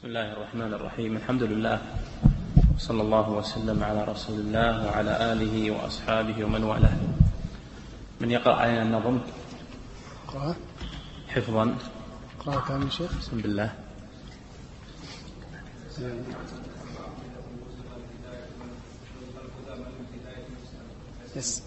بسم الله الرحمن الرحيم. الحمد لله صلى الله وسلم على رسول الله وعلى آله وأصحابه ومن والاه. من يقرأ علينا النظم حفظا؟ اقرأ كامل شيخ. بسم الله. يس.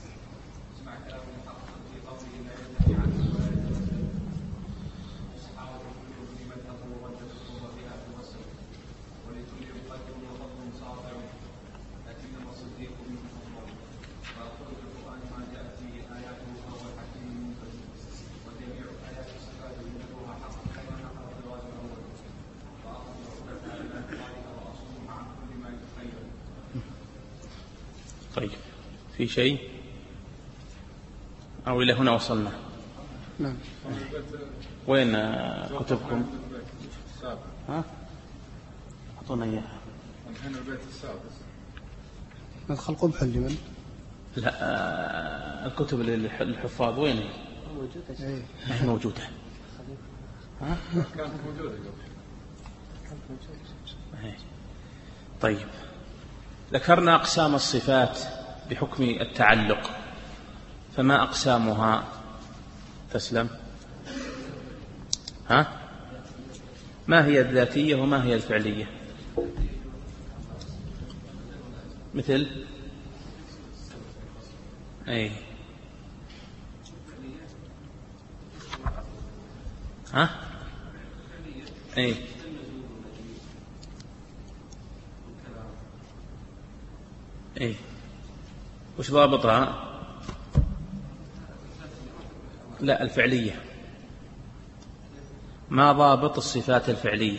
طيب، في شيء أو إلى هنا وصلنا؟ نعم. وين كتبكم؟ ها؟ أعطونا إياها. هنا البيت السادس. مدخل قبح لمن؟ لا، الكتب للحفاظ وين هي؟ موجودة. نحن موجودة. ها؟ كانت موجودة قبل. طيب، ذكرنا أقسام الصفات بحكم التعلق، فما أقسامها؟ تسلم. ها؟ ما هي الذاتية وما هي الفعلية؟ مثل أي ها؟ أي إيه؟ وش ضابطها؟ لا، الفعلية. ما ضابط الصفات الفعلية؟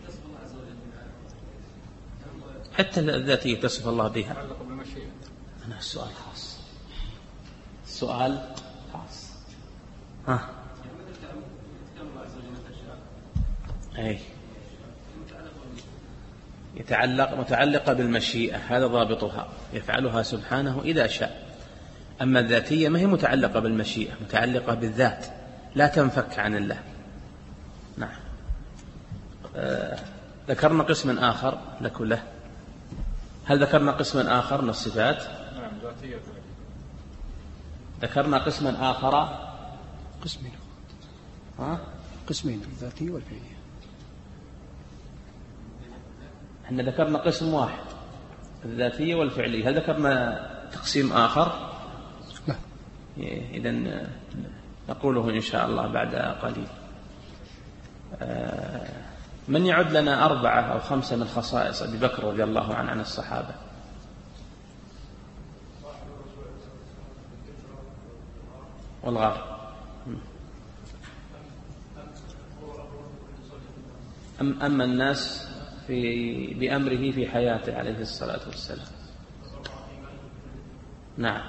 حتى الذاتية تصف الله بها. أنا السؤال خاص. السؤال خاص. ها؟ أي متعلقة بالمشيئة، هذا ضابطها، يفعلها سبحانه إذا شاء. أما الذاتية ما هي متعلقة بالمشيئة، متعلقة بالذات، لا تنفك عن الله. نعم. ذكرنا قسما آخر لكله. هل ذكرنا قسما آخر من الصفات؟ نعم، ذاتية. ذكرنا قسما آخر. قسمين. ها؟ قسمين، الذاتية والفعلية. احنا ذكرنا قسم واحد، الذاتية والفعلية. هل ذكرنا تقسيم آخر؟ لا. إذن نقوله إن شاء الله بعد قليل. من يعد لنا 4 أو 5 من خصائص أبي بكر رضي الله عنه عن الصحابة؟ والغار. أما الناس بأمره في حياته عليه الصلاة والسلام. نعم.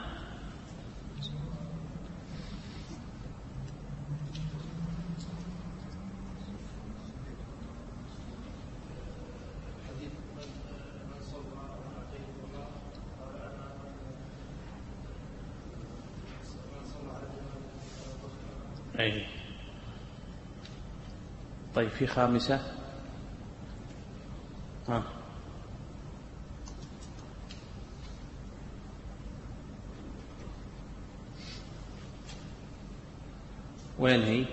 أي. طيب، في 5. ها. وين هي؟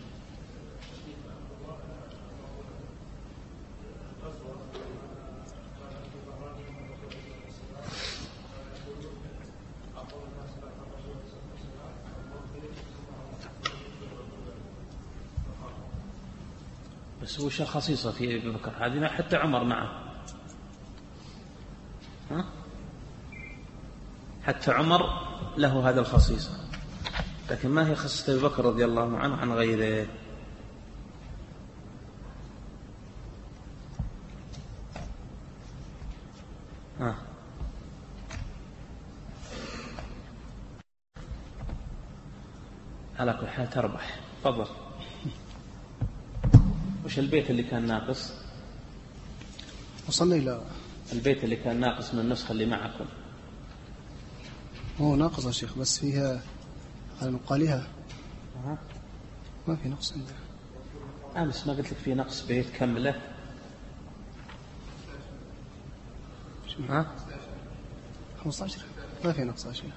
بس وش الخصيصة في أبي بكر هذه؟ ما حتى عمر معه. ها؟ حتى عمر له هذا الخصيصة، لكن ما هي خصيصة أبي بكر رضي الله عنه عن غيره؟ ها؟ على كل حال تربح. تفضل. وش البيت اللي كان ناقص؟ وصلنا إلى البيت اللي كان ناقص من النسخة اللي معكم. هو ناقص يا شيخ، بس فيها على مقالها ما في نقص عندنا. أمس ما قلت لك في نقص بيت كمله؟ ها 15 ما في نقص شيء.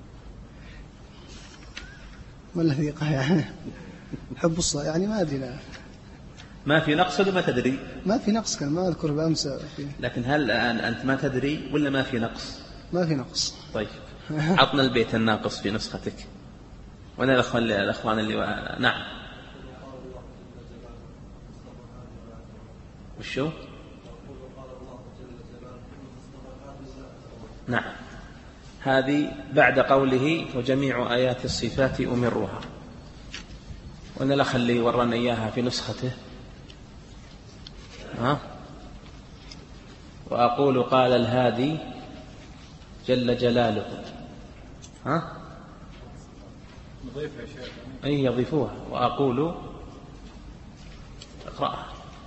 ما الذي يعني حب الصلاة يعني ما أدري لا. ما في نقص ولا ما تدري؟ ما في نقص، كان ما أذكر بأمس فيه. لكن هل أنت ما تدري ولا ما في نقص؟ ما في نقص. طيب عطنا البيت الناقص في نسختك. وأنا الأخوان اللي نعم. وشو؟ نعم، هذه بعد قوله وجميع آيات الصفات أمرها. وأنا الأخ اللي ورانا إياها في نسخته وأقول قال الهادي جل جلاله. نضيفها يا شيخ. أي يضيفوها. وأقول اقرأها.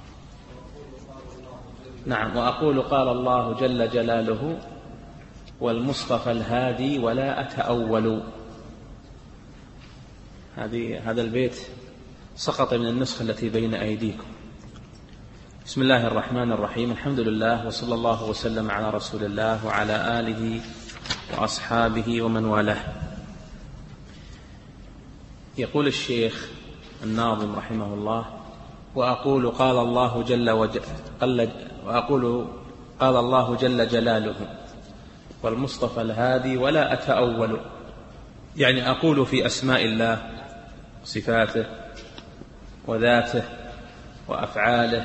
نعم، وأقول قال الله جل جلاله والمصطفى الهادي ولا أتأول. هذا البيت سقط من النسخة التي بين أيديكم. بسم الله الرحمن الرحيم. الحمد لله وصلى الله وسلم على رسول الله وعلى آله وأصحابه ومن والاه. يقول الشيخ الناظم رحمه الله وأقول قال الله جل جلاله والمصطفى الهادي ولا أتأول، يعني أقول في أسماء الله صفاته وذاته وأفعاله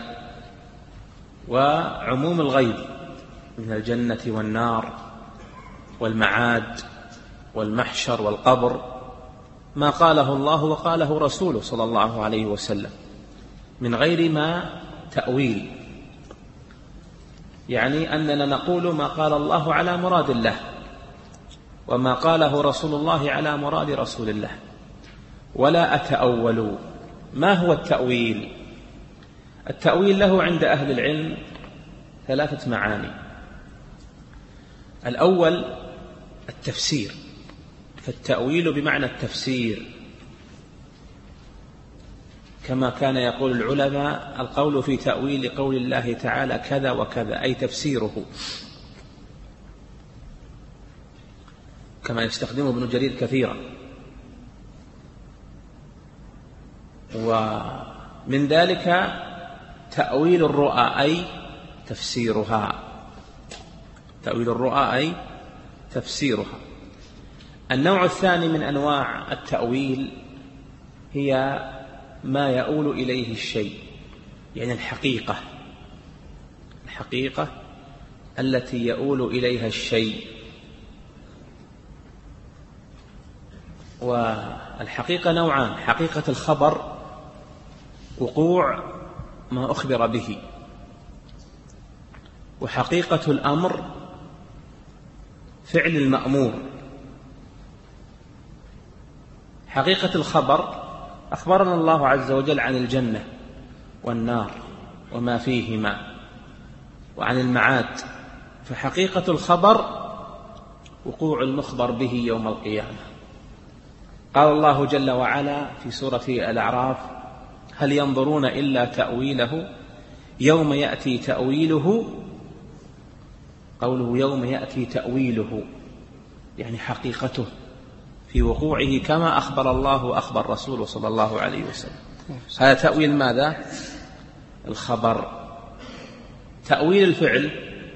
وعموم الغيب من الجنة والنار والمعاد والمحشر والقبر ما قاله الله وقاله رسوله صلى الله عليه وسلم من غير ما تأويل، يعني أننا نقول ما قال الله على مراد الله وما قاله رسول الله على مراد رسول الله ولا أتأول. ما هو التأويل؟ التأويل له عند أهل العلم 3 معاني. الأول التفسير، فالتأويل بمعنى التفسير، كما كان يقول العلماء القول في تأويل قول الله تعالى كذا وكذا، أي تفسيره، كما يستخدمه ابن جرير كثيرا. ومن ذلك تأويل الرؤى أي تفسيرها، تأويل الرؤى أي تفسيرها. النوع الثاني من أنواع التأويل هي ما يؤول إليه الشيء، يعني الحقيقة التي يؤول إليها الشيء. والحقيقة نوعان: حقيقة الخبر وقوع ما أخبر به، وحقيقة الأمر فعل المأمور. حقيقة الخبر أخبرنا الله عز وجل عن الجنة والنار وما فيهما وعن المعاد، فحقيقة الخبر وقوع المخبر به يوم القيامة. قال الله جل وعلا في سورة الأعراف: هل ينظرون إلا تأويله يوم يأتي تأويله. قوله يوم يأتي تأويله يعني حقيقته في وقوعه كما أخبر الله وأخبر رسوله صلى الله عليه وسلم. هذا تأويل ماذا؟ الخبر. تأويل الفعل،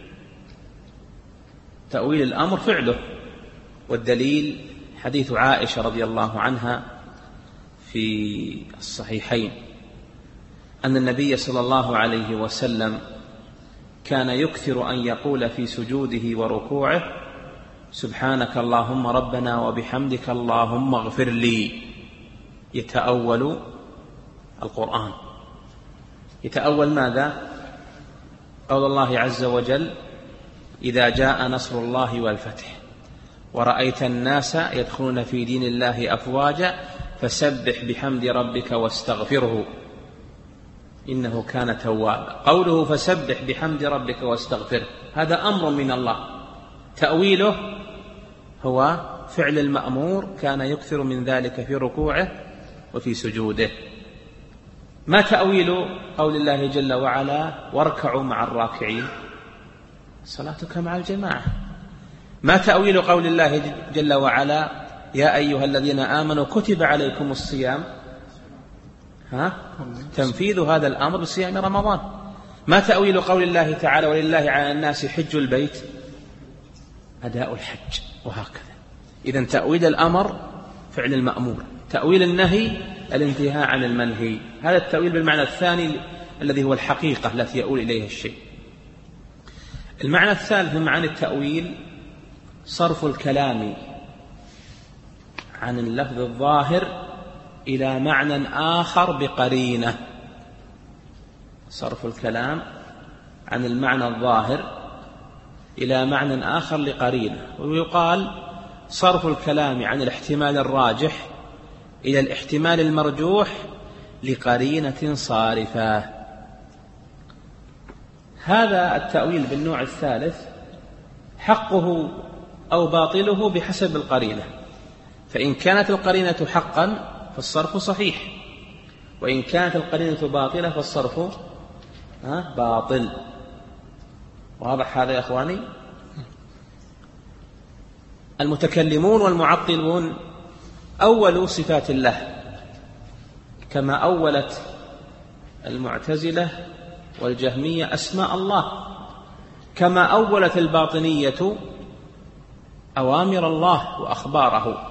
تأويل الأمر فعله، والدليل حديث عائشة رضي الله عنها في الصحيحين أن النبي صلى الله عليه وسلم كان يكثر أن يقول في سجوده وركوعه: سبحانك اللهم ربنا وبحمدك اللهم اغفر لي. يتأول القرآن. يتأول ماذا؟ قول الله عز وجل: إذا جاء نصر الله والفتح ورأيت الناس يدخلون في دين الله أفواجا فسبح بحمد ربك واستغفره إنه كان توابا. قوله فسبح بحمد ربك واستغفره هذا أمر من الله، تأويله هو فعل المأمور، كان يكثر من ذلك في ركوعه وفي سجوده. ما تأويل قول الله جل وعلا: واركعوا مع الراكعين؟ صلاتك مع الجماعة. ما تأويل قول الله جل وعلا يا أيها الذين آمنوا كتب عليكم الصيام؟ تنفيذ هذا الأمر بصيام رمضان. ما تأويل قول الله تعالى ولله على الناس حج البيت؟ أداء الحج. وهكذا. إذن تأويل الأمر فعل المأمور، تأويل النهي الانتهاء عن المنهي. هذا التأويل بالمعنى الثاني الذي هو الحقيقة التي يؤول إليها الشيء. المعنى الثالث من معاني التأويل صرف الكلام عن اللفظ الظاهر إلى معنى آخر بقرينة. صرف الكلام عن المعنى الظاهر إلى معنى آخر لقرينة. ويقال صرف الكلام عن الاحتمال الراجح إلى الاحتمال المرجوح لقرينة صارفة. هذا التأويل بالنوع الثالث حقه أو باطله بحسب القرينة، فإن كانت القرينة حقا فالصرف صحيح، وإن كانت القرينة باطلة فالصرف باطل. واضح هذا يا أخواني؟ المتكلمون والمعطلون أولوا صفات الله كما أولت المعتزلة والجهمية أسماء الله، كما أولت الباطنية أوامر الله وأخباره.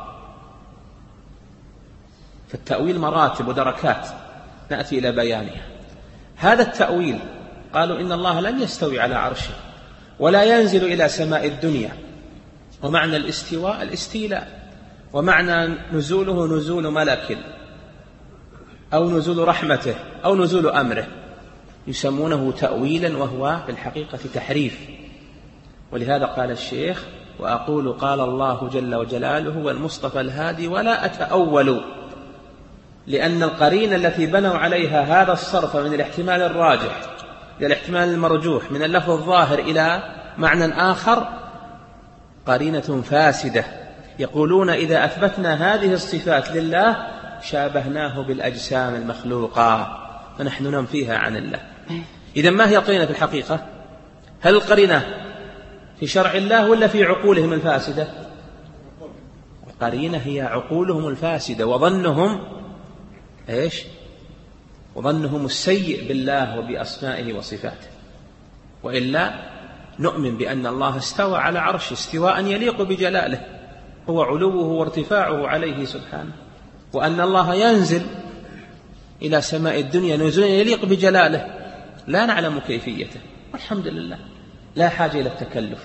فالتأويل مراتب ودركات نأتي إلى بيانها. هذا التأويل قالوا إن الله لن يستوي على عرشه ولا ينزل إلى سماء الدنيا، ومعنى الاستواء الاستيلاء، ومعنى نزوله نزول ملك أو نزول رحمته أو نزول أمره، يسمونه تأويلا وهو في الحقيقة تحريف. ولهذا قال الشيخ وأقول قال الله جل وجلاله والمصطفى الهادي ولا أتأول، لأن القرينة التي بنوا عليها هذا الصرف من الاحتمال الراجح إلى الاحتمال المرجوح من اللفظ الظاهر إلى معنى آخر قرينة فاسدة. يقولون إذا أثبتنا هذه الصفات لله شابهناه بالأجسام المخلوقة فنحن ننفيها عن الله. إذن ما هي القرينة في الحقيقة؟ هل القرينة في شرع الله ولا في عقولهم الفاسدة؟ القرينة هي عقولهم الفاسدة وظنهم إيش؟ وظنهم السيء بالله وبأسمائه وصفاته. وإلا نؤمن بأن الله استوى على عرشه استواء يليق بجلاله، هو علوه وارتفاعه عليه سبحانه، وأن الله ينزل إلى سماء الدنيا نزولا يليق بجلاله لا نعلم كيفيته، والحمد لله لا حاجة إلى التكلف.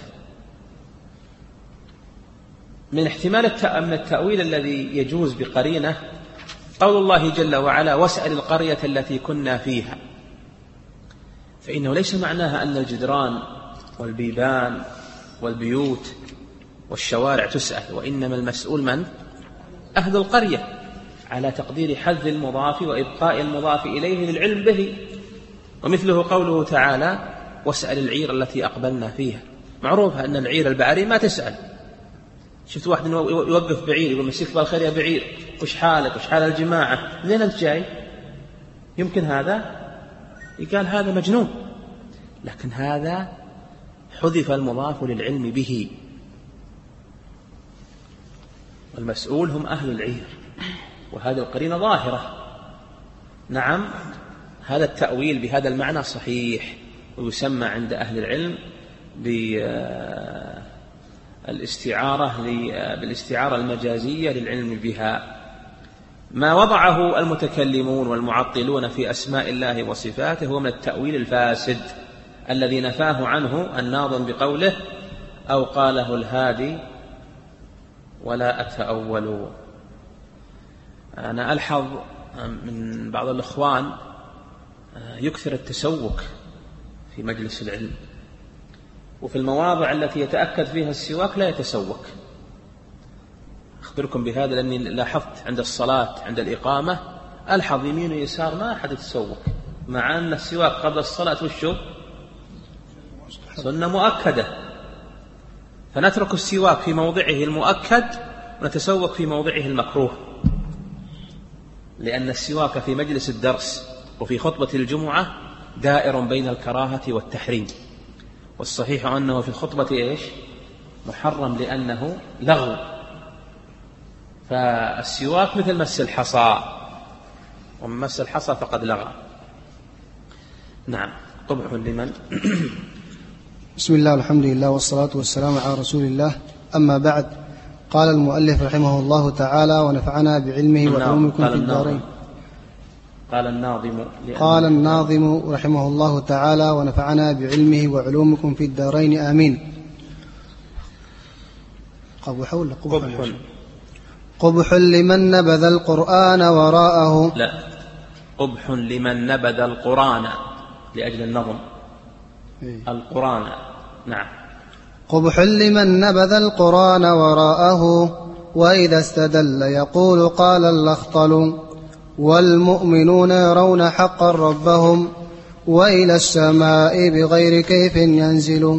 من احتمال التأويل الذي يجوز بقرينة قول الله جل وعلا واسأل القرية التي كنا فيها، فإنه ليس معناها أن الجدران والبيبان والبيوت والشوارع تسأل، وإنما المسؤول من؟ أهل القرية، على تقدير حذف المضاف وإبقاء المضاف إليه للعلم به. ومثله قوله تعالى واسأل العير التي أقبلنا فيها. معروف أن العير البعري ما تسأل. شفت واحد يوقف بعير يقول مسيك بالخير يا بعير، وش حالك وش حال الجماعة، لين أنت جاي؟ يمكن هذا يقال هذا مجنون، لكن هذا حذف المضاف للعلم به، والمسؤول هم أهل العير، وهذه القرينة ظاهرة. نعم هذا التأويل بهذا المعنى صحيح، ويسمى عند أهل العلم بالاستعارة المجازية للعلم بها. ما وضعه المتكلمون والمعطلون في أسماء الله وصفاته هو من التأويل الفاسد الذي نفاه عنه الناظم بقوله أو قاله الهادي ولا أتأول. أنا ألحظ من بعض الإخوان يكثر التسوك في مجلس العلم، وفي المواضع التي يتأكد فيها السواك لا يتسوك. أخبركم بهذا لأني لاحظت عند الصلاة عند الإقامة ألحظ يمين ويسار ما أحد يتسوك، مع أن السواك قبل الصلاة والشرب سنة مؤكدة، فنترك السواك في موضعه المؤكد ونتسوك في موضعه المكروه، لأن السواك في مجلس الدرس وفي خطبة الجمعة دائر بين الكراهة والتحريم، والصحيح أنه في الخطبة محرم لأنه لغو. فالسواك مثل مس الحصى، ومن مس الحصى فقد لغى. نعم. قبح لمن بسم الله والحمد لله والصلاة والسلام على رسول الله. أما بعد، قال المؤلف رحمه الله تعالى ونفعنا بعلمه وعلومكم في الدارين. قال الناظم رحمه الله تعالى ونفعنا بعلمه وعلومكم في الدارين آمين. قبح لمن نبذ القرآن وراءه. لا، قبح لمن نبذ القرآن لأجل النظم. القرآن. نعم. قبح لمن نبذ القرآن وراءه، وإذا استدل يقول قال الأخطل، والمؤمنون يرون حقا ربهم، وإلى السماء بغير كيف ينزل.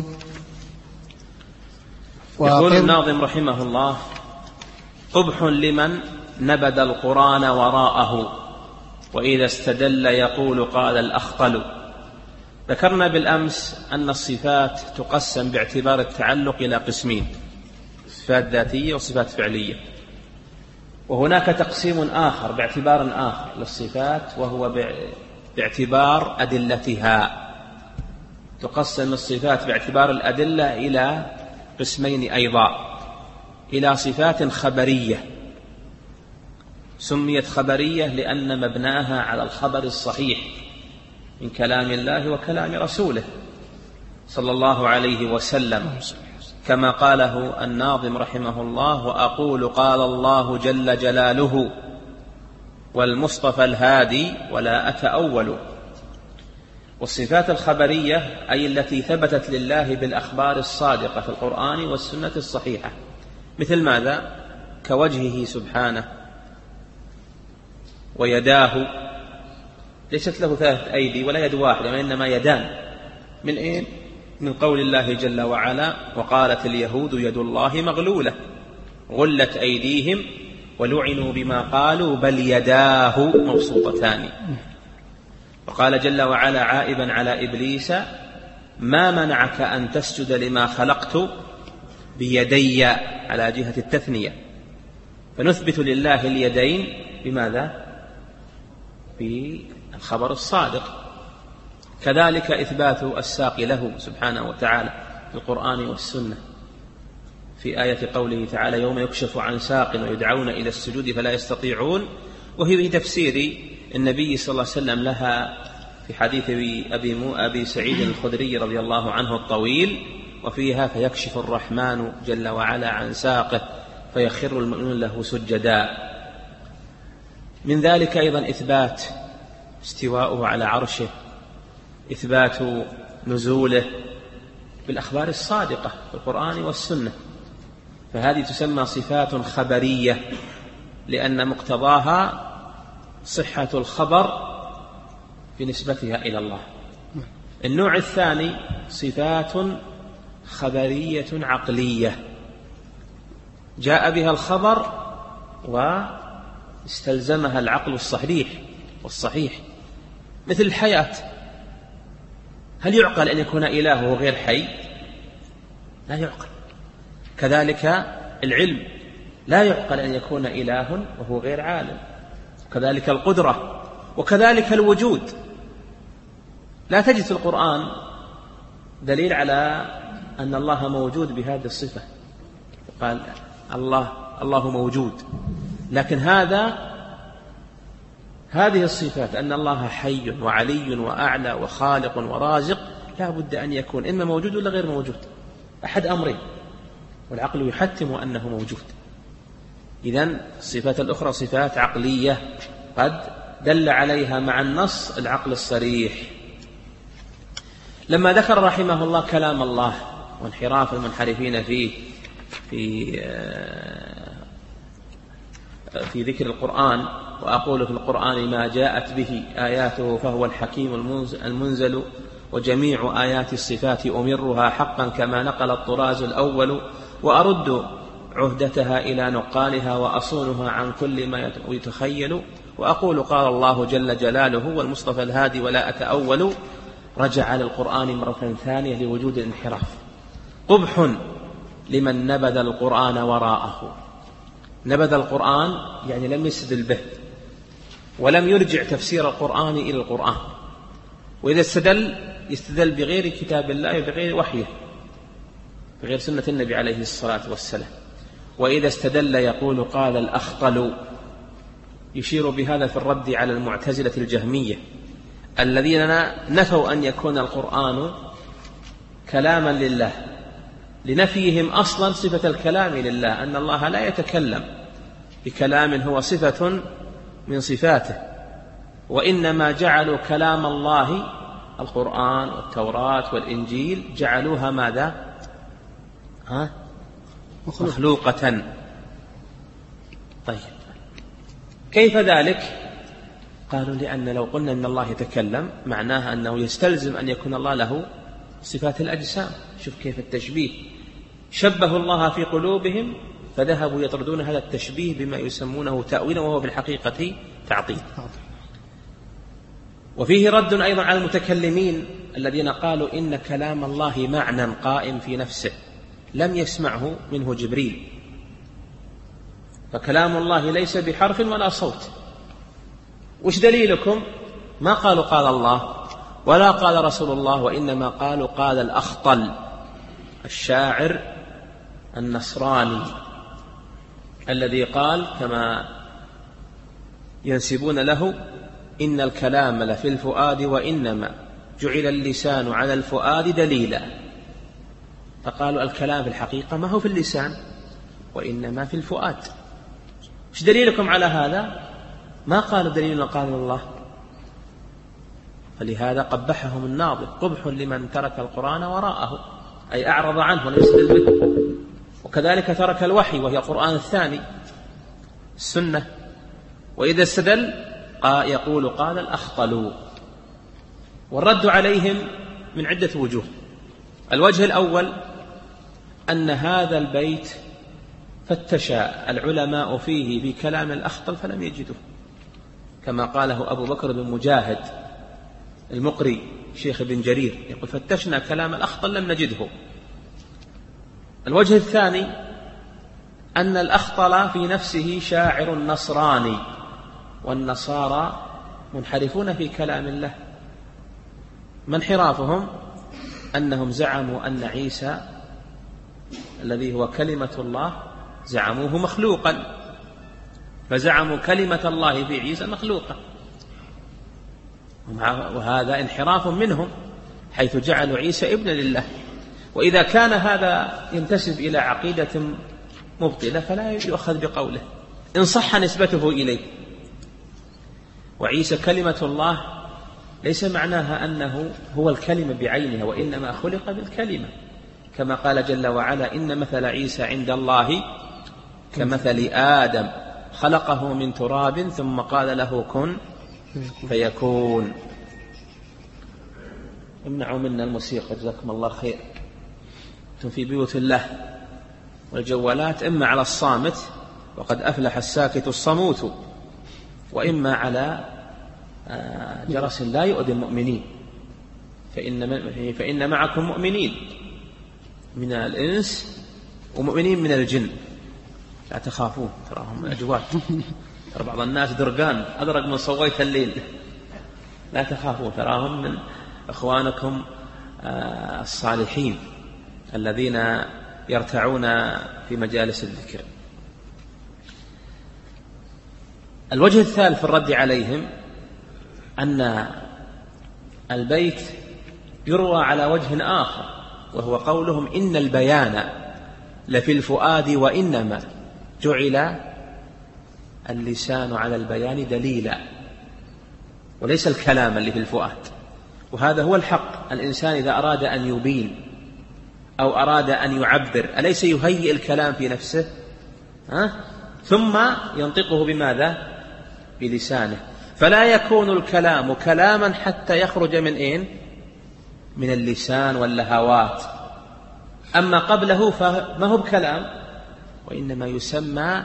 يقول الناظم رحمه الله: قبح لمن نبذ القرآن وراءه، وإذا استدل يقول قال الأخطل. ذكرنا بالأمس أن الصفات تقسم باعتبار التعلق إلى قسمين: صفات ذاتية وصفات فعلية. وهناك تقسيم آخر باعتبار آخر للصفات، وهو باعتبار أدلتها. تقسم الصفات باعتبار الأدلة إلى قسمين أيضا: إلى صفات خبرية، سميت خبرية لأن مبناها على الخبر الصحيح من كلام الله وكلام رسوله صلى الله عليه وسلم، كما قاله الناظم رحمه الله: وأقول قال الله جل جلاله والمصطفى الهادي ولا أتأول. والصفات الخبرية أي التي ثبتت لله بالأخبار الصادقة في القرآن والسنة الصحيحة. مثل ماذا؟ كوجهه سبحانه، ويداه، ليست له 3 أيدي ولا يد واحدة، وإنما يدان. من إيه؟ من قول الله جل وعلا: وقالت اليهود يد الله مغلولة غلت أيديهم ولعنوا بما قالوا بل يداه مبسوطتان. وقال جل وعلا عائبا على إبليس: ما منعك أن تسجد لما خلقت بيدي، على جهة التثنية. فنثبت لله اليدين بماذا؟ بالخبر الصادق. كذلك إثبات الساق له سبحانه وتعالى في القرآن والسنة، في آية قوله تعالى: يوم يكشف عن ساق ويدعون إلى السجود فلا يستطيعون. وهي في تفسير النبي صلى الله عليه وسلم لها في حديث أبي سعيد الخدري رضي الله عنه الطويل، وفيها: فيكشف الرحمن جل وعلا عن ساقه فيخر المؤمنون له سجدا. من ذلك أيضا إثبات استواءه على عرشه، إثبات نزوله بالأخبار الصادقة في القرآن والسنة. فهذه تسمى صفات خبرية، لأن مقتضاها صحة الخبر بنسبتها إلى الله. النوع الثاني صفات خبرية عقلية، جاء بها الخبر واستلزمها العقل والصحيح، مثل الحياة. هل يعقل أن يكون إله غير حي؟ لا يعقل. كذلك العلم، لا يعقل أن يكون إله وهو غير عالم. كذلك القدرة، وكذلك الوجود. لا تجد في القرآن دليل على أن الله موجود بهذه الصفة، قال الله موجود. لكن هذه الصفات، أن الله حي وعلي وأعلى وخالق ورازق، لا بد أن يكون إما موجود ولا غير موجود، أحد أمرين، والعقل يحتم أنه موجود. إذن الصفات الأخرى صفات عقلية قد دل عليها مع النص العقل الصريح. لما ذكر رحمه الله كلام الله وانحراف المنحرفين فيه في ذكر القرآن: وأقول في القرآن ما جاءت به آياته فهو الحكيم المنزل، وجميع آيات الصفات أمرها حقا كما نقل الطراز الأول، وأرد عهدتها إلى نقالها وأصونها عن كل ما يتخيل، وأقول قال الله جل جلاله والمصطفى الهادي ولا أتأول. رجع للقرآن مرة ثانية لوجود الانحراف. قبح لمن نبذ القرآن وراءه. نبذ القرآن يعني لم يستدل به ولم يرجع تفسير القرآن إلى القرآن، وإذا استدل يستدل بغير كتاب الله وبغير وحيه، بغير سنة النبي عليه الصلاة والسلام. وإذا استدل يقول قال الأخطل، يشير بهذا في الرد على المعتزلة الجهمية الذين نفوا أن يكون القرآن كلاما لله، لنفيهم أصلا صفة الكلام لله، أن الله لا يتكلم بكلام هو صفة من صفاته، وإنما جعلوا كلام الله القرآن والتوراة والإنجيل جعلوها ماذا؟ مخلوقة. طيب كيف ذلك؟ قالوا لأن لو قلنا أن الله يتكلم معناها أنه يستلزم أن يكون الله له صفات الأجسام. شوف كيف التشبيه، شبهوا الله في قلوبهم فذهبوا يطردون هذا التشبيه بما يسمونه تأويلا وهو في الحقيقة تعطيل. وفيه رد أيضا على المتكلمين الذين قالوا إن كلام الله معنى قائم في نفسه لم يسمعه منه جبريل، فكلام الله ليس بحرف ولا صوت. وش دليلكم؟ ما قالوا قال الله ولا قال رسول الله، وإنما قالوا قال الأخطل الشاعر النصراني الذي قال كما ينسبون له إن الكلام لفي الفؤاد وإنما جعل اللسان على الفؤاد دليلا. فقالوا الكلام في الحقيقة ما هو في اللسان وإنما في الفؤاد. ايش دليلكم على هذا؟ ما قالوا دليلنا قال الله. فلهذا قبحهم الناظم، قبح لمن ترك القرآن وراءه، أي أعرض عنه وليس به. وكذلك ترك الوحي وهي القرآن الثاني السنة. وإذا استدل يقول قال الأخطل. والرد عليهم من عدة وجوه. الوجه الأول أن هذا البيت فتش العلماء فيه بكلام الأخطل فلم يجدوه، كما قاله أبو بكر بن مجاهد المقري شيخ بن جرير، يقول فتشنا كلام الأخطل لم نجده. الوجه الثاني أن الأخطل في نفسه شاعر نصراني، والنصارى منحرفون في كلام الله. ما انحرافهم؟ أنهم زعموا أن عيسى الذي هو كلمة الله زعموه مخلوقا، فزعموا كلمة الله في عيسى مخلوقا، وهذا انحراف منهم حيث جعلوا عيسى ابنا لله. وإذا كان هذا ينتسب إلى عقيدة مبطلة فلا يؤخذ بقوله إن صح نسبته إليه. وعيسى كلمة الله ليس معناها أنه هو الكلمة بعينها، وإنما خلق بالكلمة، كما قال جل وعلا إن مثل عيسى عند الله كمثل آدم خلقه من تراب ثم قال له كن فيكون. امنعوا منا الموسيقى جزاكم الله خير، أنتم في بيوت الله، والجوالات إما على الصامت وقد أفلح الساكت الصموت، وإما على جرس لا يؤذي المؤمنين، فإن معكم مؤمنين من الإنس ومؤمنين من الجن لا تخافون، تراهم أجواد، ترى بعض الناس درقان أدرق من صويت الليل، لا تخافون تراهم من أخوانكم الصالحين الذين يرتعون في مجالس الذكر. الوجه الثالث في الرد عليهم أن البيت يروى على وجه آخر، وهو قولهم إن البيان لفي الفؤاد وإنما جعل اللسان على البيان دليلا، وليس الكلام اللي في الفؤاد. وهذا هو الحق. الإنسان إذا أراد أن يبين أو أراد أن يعبر أليس يهيئ الكلام في نفسه ثم ينطقه بماذا؟ بلسانه. فلا يكون الكلام كلاما حتى يخرج من من اللسان واللهوات. أما قبله فما هو بكلام، وإنما يسمى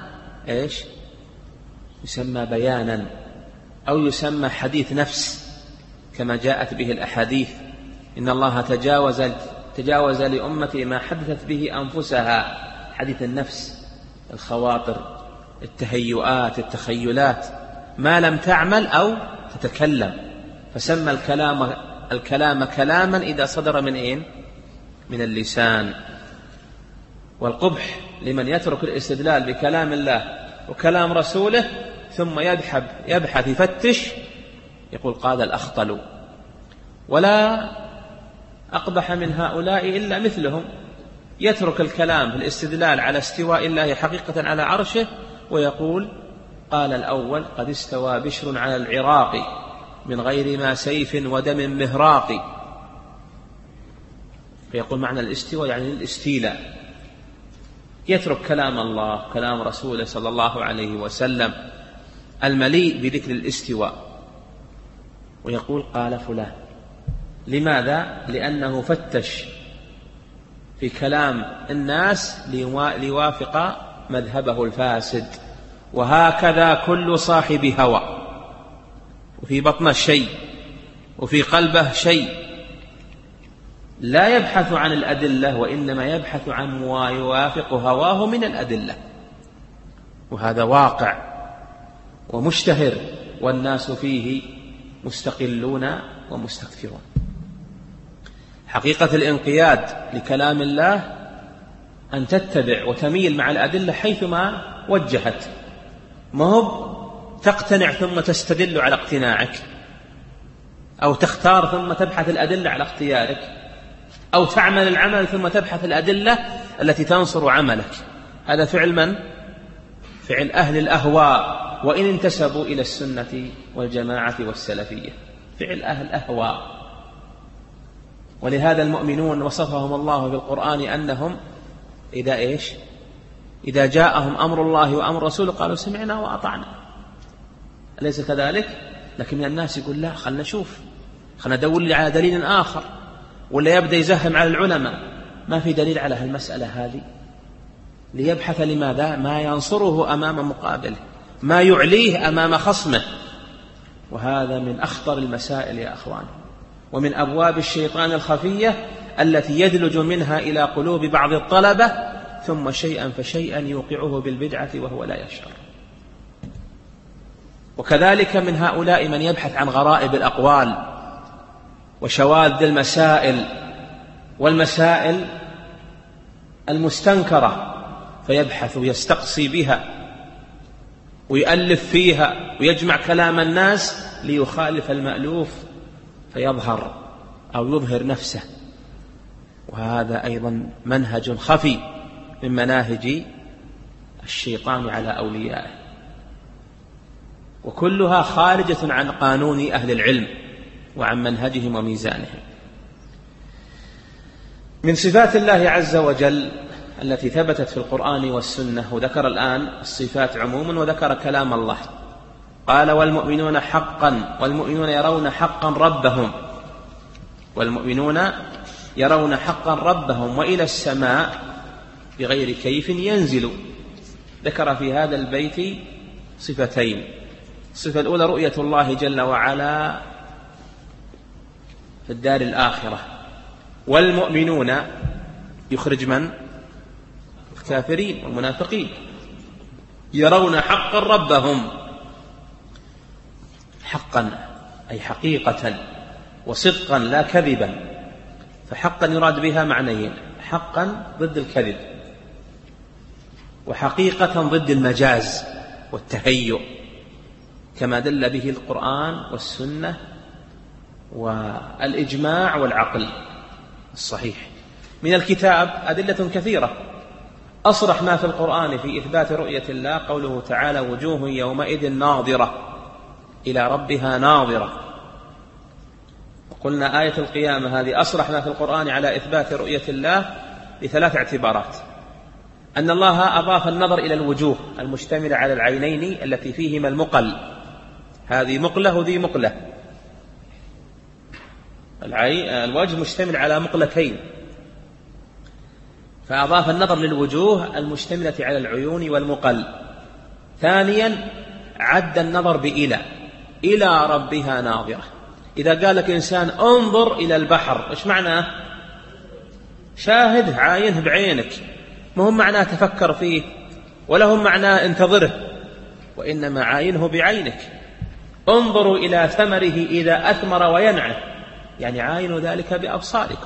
يسمى بيانا، أو يسمى حديث نفس كما جاءت به الأحاديث إن الله تجاوز لأمتي ما حدثت به أنفسها، حديث النفس، الخواطر، التهيؤات، التخيلات، ما لم تعمل أو تتكلم، فسمى الكلام كلاما إذا صدر من اللسان. والقبح لمن يترك الاستدلال بكلام الله وكلام رسوله ثم يبحث يفتش، يقول قال الأخطل. ولا أقبح من هؤلاء إلا مثلهم، يترك الكلام في الاستدلال على استواء الله حقيقة على عرشه ويقول قال الأول قد استوى بشر على العراق من غير ما سيف ودم مهراق، فيقول معنى الاستواء يعني الاستيلاء. يترك كلام الله كلام رسوله صلى الله عليه وسلم المليء بذكر الاستواء ويقول قال فلان. لماذا؟ لأنه فتش في كلام الناس ليوافق مذهبه الفاسد. وهكذا كل صاحب هوى، وفي بطنه شيء وفي قلبه شيء، لا يبحث عن الأدلة وإنما يبحث عن ما يوافق هواه من الأدلة، وهذا واقع ومشتهر والناس فيه مستقلون ومستكثرون. حقيقة الانقياد لكلام الله أن تتبع وتميل مع الأدلة حيثما وجهت، ما هو تقتنع ثم تستدل على اقتناعك، أو تختار ثم تبحث الأدلة على اختيارك، أو تعمل العمل ثم تبحث الأدلة التي تنصر عملك. هذا فعل من؟ فعل أهل الأهواء، وإن انتسبوا إلى السنة والجماعة والسلفية، فعل أهل الأهواء. ولهذا المؤمنون وصفهم الله في القرآن أنهم إذا جاءهم أمر الله وأمر رسوله قالوا سمعنا وأطعنا، أليس كذلك؟ لكن من الناس يقول لا، خلنا نشوف، خلنا ندور على دليل آخر، ولا يبدأ يزهم على العلماء ما في دليل على هالمسألة هذه، ليبحث لماذا؟ ما ينصره أمام مقابله، ما يعليه أمام خصمه. وهذا من أخطر المسائل يا أخوان، ومن أبواب الشيطان الخفية التي يدلج منها إلى قلوب بعض الطلبة ثم شيئا فشيئا يوقعه بالبدعة وهو لا يشعر. وكذلك من هؤلاء من يبحث عن غرائب الأقوال وشواذ المسائل والمسائل المستنكرة، فيبحث ويستقصي بها ويؤلف فيها ويجمع كلام الناس ليخالف المألوف فيظهر أو يظهر نفسه. وهذا أيضا منهج خفي من مناهج الشيطان على أوليائه، وكلها خارجة عن قانون أهل العلم وعن منهجهم وميزانهم. من صفات الله عز وجل التي ثبتت في القرآن والسنة، وذكر الآن الصفات عموما وذكر كلام الله، قال والمؤمنون حقا، والمؤمنون يرون حقا ربهم، والمؤمنون يرون حقا ربهم وإلى السماء بغير كيف ينزل. ذكر في هذا البيت صفتين، الصفة الأولى رؤية الله جل وعلا في الدار الآخرة، والمؤمنون يخرج من؟ الكافرين والمنافقين، يرون حقا ربهم، حقا أي حقيقة وصدقا لا كذبا. فحقا يراد بها معنيين، حقا ضد الكذب، وحقيقة ضد المجاز والتهيؤ، كما دل به القرآن والسنة والإجماع والعقل الصحيح. من الكتاب أدلة كثيرة، أصرح ما في القرآن في إثبات رؤية الله قوله تعالى وجوه يومئذ ناظرة إلى ربها ناظرة. وقلنا آية القيامة هذه أصرح ما في القرآن على إثبات رؤية الله لثلاث اعتبارات: أن الله أضاف النظر إلى الوجوه المشتملة على العينين التي فيهما المقل، هذه مقلة وذي مقلة، الوجه مشتمل على مقلتين، فأضاف النظر للوجوه المشتملة على العيون والمقل. ثانيا عد النظر بإلى ربها ناظرة، إذا قال لك إنسان انظر إلى البحر، إيش معناه؟ شاهده، عاينه بعينك، ما هم معناه تفكر فيه ولا هم معناه انتظره، وإنما عاينه بعينك. انظروا إلى ثمره إذا أثمر وينعه، يعني عاينوا ذلك بأبصاركم.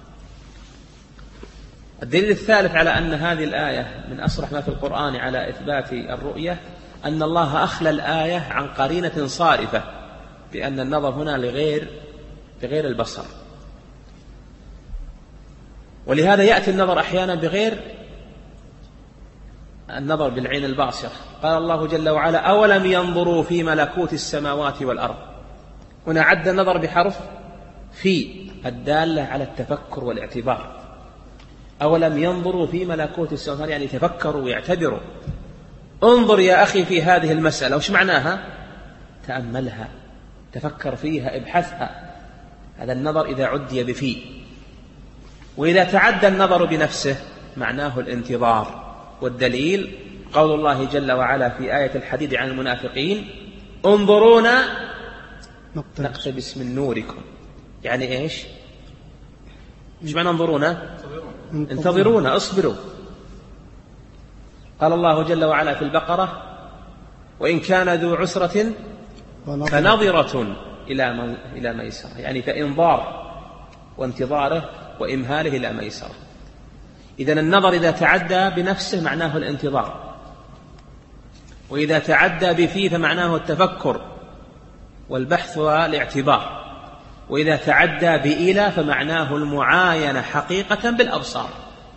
الدليل الثالث على أن هذه الآية من أصرح ما في القرآن على إثبات الرؤية أن الله أخلى الآية عن قرينة صارفة بأن النظر هنا بغير البصر، ولهذا يأتي النظر أحيانا بغير النظر بالعين الباصرة. قال الله جل وعلا أولم ينظروا في ملكوت السماوات والأرض، هنا عد النظر بحرف في الدالة على التفكر والاعتبار. أولم ينظروا في ملكوت السماوات يعني تفكروا ويعتبروا. انظر يا أخي في هذه المسألة، وش معناها؟ تأملها، تفكر فيها، ابحثها. هذا النظر إذا عدي بفي. وإذا تعدى النظر بنفسه معناه الانتظار. والدليل قول الله جل وعلا في آية الحديد عن المنافقين انظرونا نقتبس من نوركم، يعني إيش معنى انظرونا؟ انتظرونا، اصبروا. قال الله جل وعلا في البقرة وإن كان ذو عسرة فنظرة إلى ميسرة، يعني فإنظار وانتظاره وإمهاله إلى ميسرة. إذن النظر إذا تعدى بنفسه معناه الانتظار، وإذا تعدى بفيه فمعناه التفكر والبحث والاعتبار، وإذا تعدى بإلى فمعناه المعاينة حقيقة بالأبصار.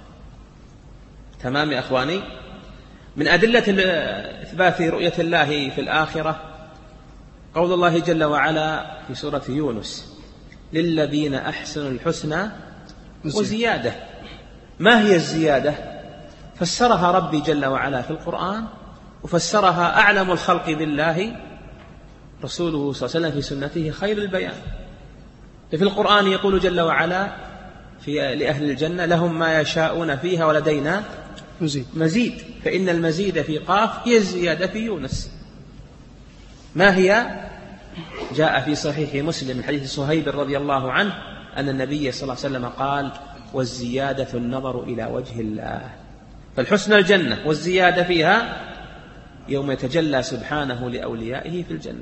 تمام يا أخواني؟ من أدلة إثبات رؤية الله في الآخرة قول الله جل وعلا في سورة يونس للذين أحسنوا الحسنى وزيادة. ما هي الزيادة؟ فسرها ربي جل وعلا في القرآن، وفسرها أعلم الخلق بالله رسوله صلى الله عليه وسلم في سنته خير البيان. في القرآن يقول جل وعلا لأهل الجنة لهم ما يشاءون فيها ولدينا مزيد. فإن المزيد في قاف هي الزيادة في يونس. ما هي؟ جاء في صحيح مسلم من حديث صهيب رضي الله عنه أن النبي صلى الله عليه وسلم قال والزيادة النظر إلى وجه الله. فالحسنى الجنة، والزيادة فيها يوم يتجلى سبحانه لأوليائه في الجنة.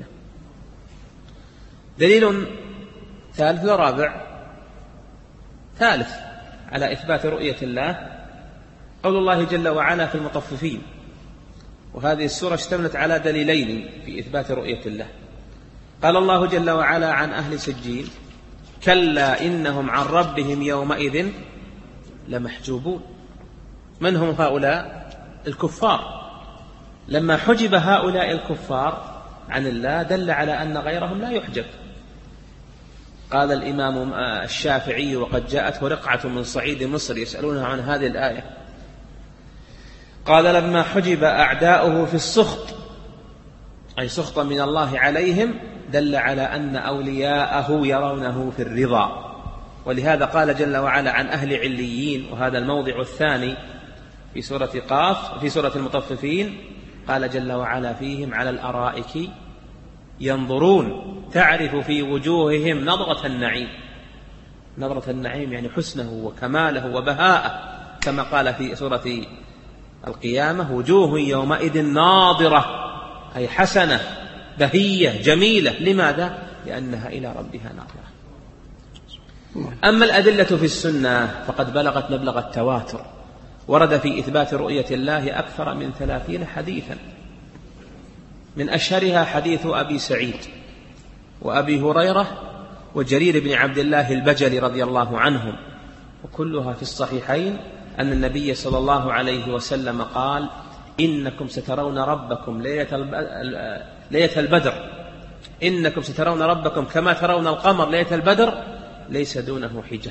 دليل ثالث ورابع. ثالث على إثبات رؤية الله قول الله جل وعلا في المطففين، وهذه السورة اشتملت على دليلين في إثبات رؤية الله. قال الله جل وعلا عن أهل سجين كلا إنهم عن ربهم يومئذ لمحجوبون. من هم هؤلاء؟ الكفار. لما حجب هؤلاء الكفار عن الله دل على أن غيرهم لا يحجب. قال الإمام الشافعي وقد جاءته رقعة من صعيد مصر يسألونه عن هذه الآية، قال لما حجب أعداؤه في السخط أي سخطا من الله عليهم دل على أن أولياءه يرونه في الرضا. ولهذا قال جل وعلا عن أهل عليين، وهذا الموضع الثاني في سورة قاف في سورة المطففين، قال جل وعلا فيهم على الأرائك ينظرون تعرف في وجوههم نظرة النعيم. نظرة النعيم يعني حسنه وكماله وبهاءه، كما قال في سورة القيامة وجوه يومئذ ناظرة أي حسنة بهية جميلة. لماذا؟ لأنها إلى ربها ناظرة. أما الأدلة في السنة فقد بلغت مبلغ التواتر، ورد في إثبات رؤية الله أكثر من 30 حديثا، من أشهرها حديث أبي سعيد وأبي هريرة وجرير بن عبد الله البجلي رضي الله عنهم، وكلها في الصحيحين أن النبي صلى الله عليه وسلم قال إنكم سترون ربكم ليلة البدر، إنكم سترون ربكم كما ترون القمر ليلة البدر ليس دونه حجاب،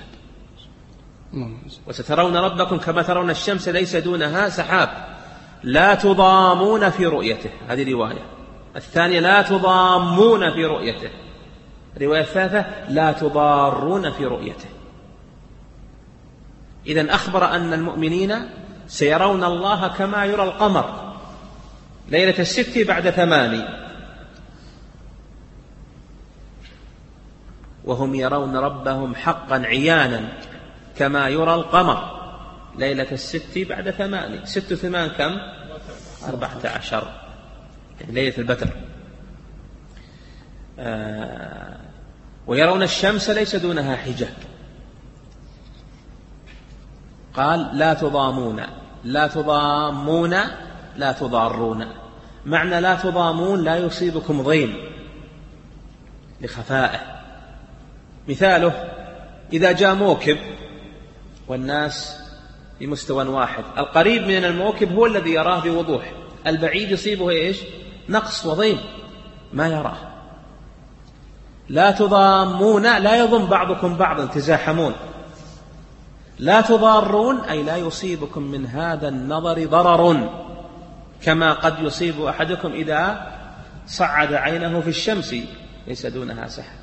وسترون ربكم كما ترون الشمس ليس دونها سحاب، لا تضامون في رؤيته. هذه رواية. الثانية لا تضامون في رؤيته. الرواية الثالثة لا تضارون في رؤيته. إذن أخبر أن المؤمنين سيرون الله كما يرى القمر ليلة 6 بعد 8. وهم يرون ربهم حقا عيانا كما يرى القمر ليلة 6 بعد 8. 6 و8 كم؟ 14 يعني ليلة البدر. ويرون الشمس ليس دونها حجاب. قال لا تضامون لا تضامون لا تضارون. معنى لا تضامون لا يصيبكم ضيم لخفائه. مثاله إذا جاء موكب والناس بمستوى واحد، القريب من الموكب هو الذي يراه بوضوح، البعيد يصيبه إيش؟ نقص وضيم ما يراه. لا تضامون لا يضم بعضكم بعضا تزاحمون. لا تضارون أي لا يصيبكم من هذا النظر ضرر كما قد يصيب أحدكم إذا صعد عينه في الشمس ليس دونها سحاب.